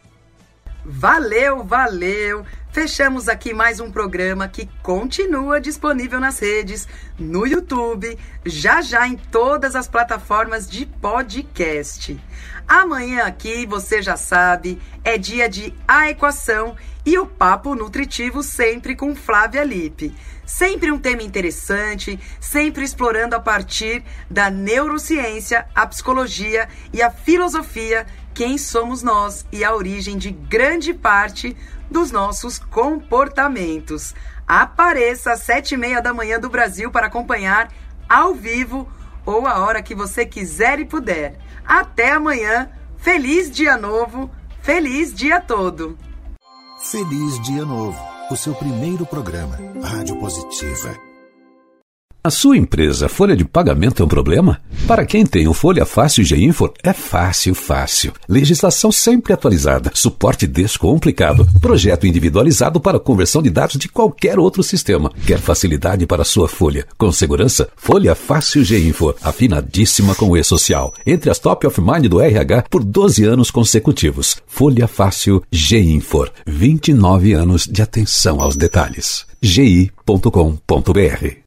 Valeu, valeu! Fechamos aqui mais um programa que continua disponível nas redes, no YouTube, já já em todas as plataformas de podcast. Amanhã aqui, você já sabe, é dia de A Equação e o Papo Nutritivo sempre com Flávia Lippe. Sempre um tema interessante, sempre explorando a partir da neurociência, a psicologia e a filosofia quem somos nós e a origem de grande parte dos nossos comportamentos. Apareça às sete e meia da manhã do Brasil para acompanhar ao vivo ou a hora que você quiser e puder. Até amanhã. Feliz dia novo. Feliz dia todo. Feliz Dia Novo, o seu primeiro programa, Rádio Positiva. A sua empresa, folha de pagamento é um problema? Para quem tem o Folha Fácil G-Infor, é fácil, fácil. Legislação sempre atualizada, suporte descomplicado, projeto individualizado para conversão de dados de qualquer outro sistema. Quer facilidade para a sua folha? Com segurança? Folha Fácil G-Infor, afinadíssima com o E-Social. Entre as top of mind do R H por doze anos consecutivos. Folha Fácil G-Infor, vinte e nove anos de atenção aos detalhes. g i ponto com ponto b r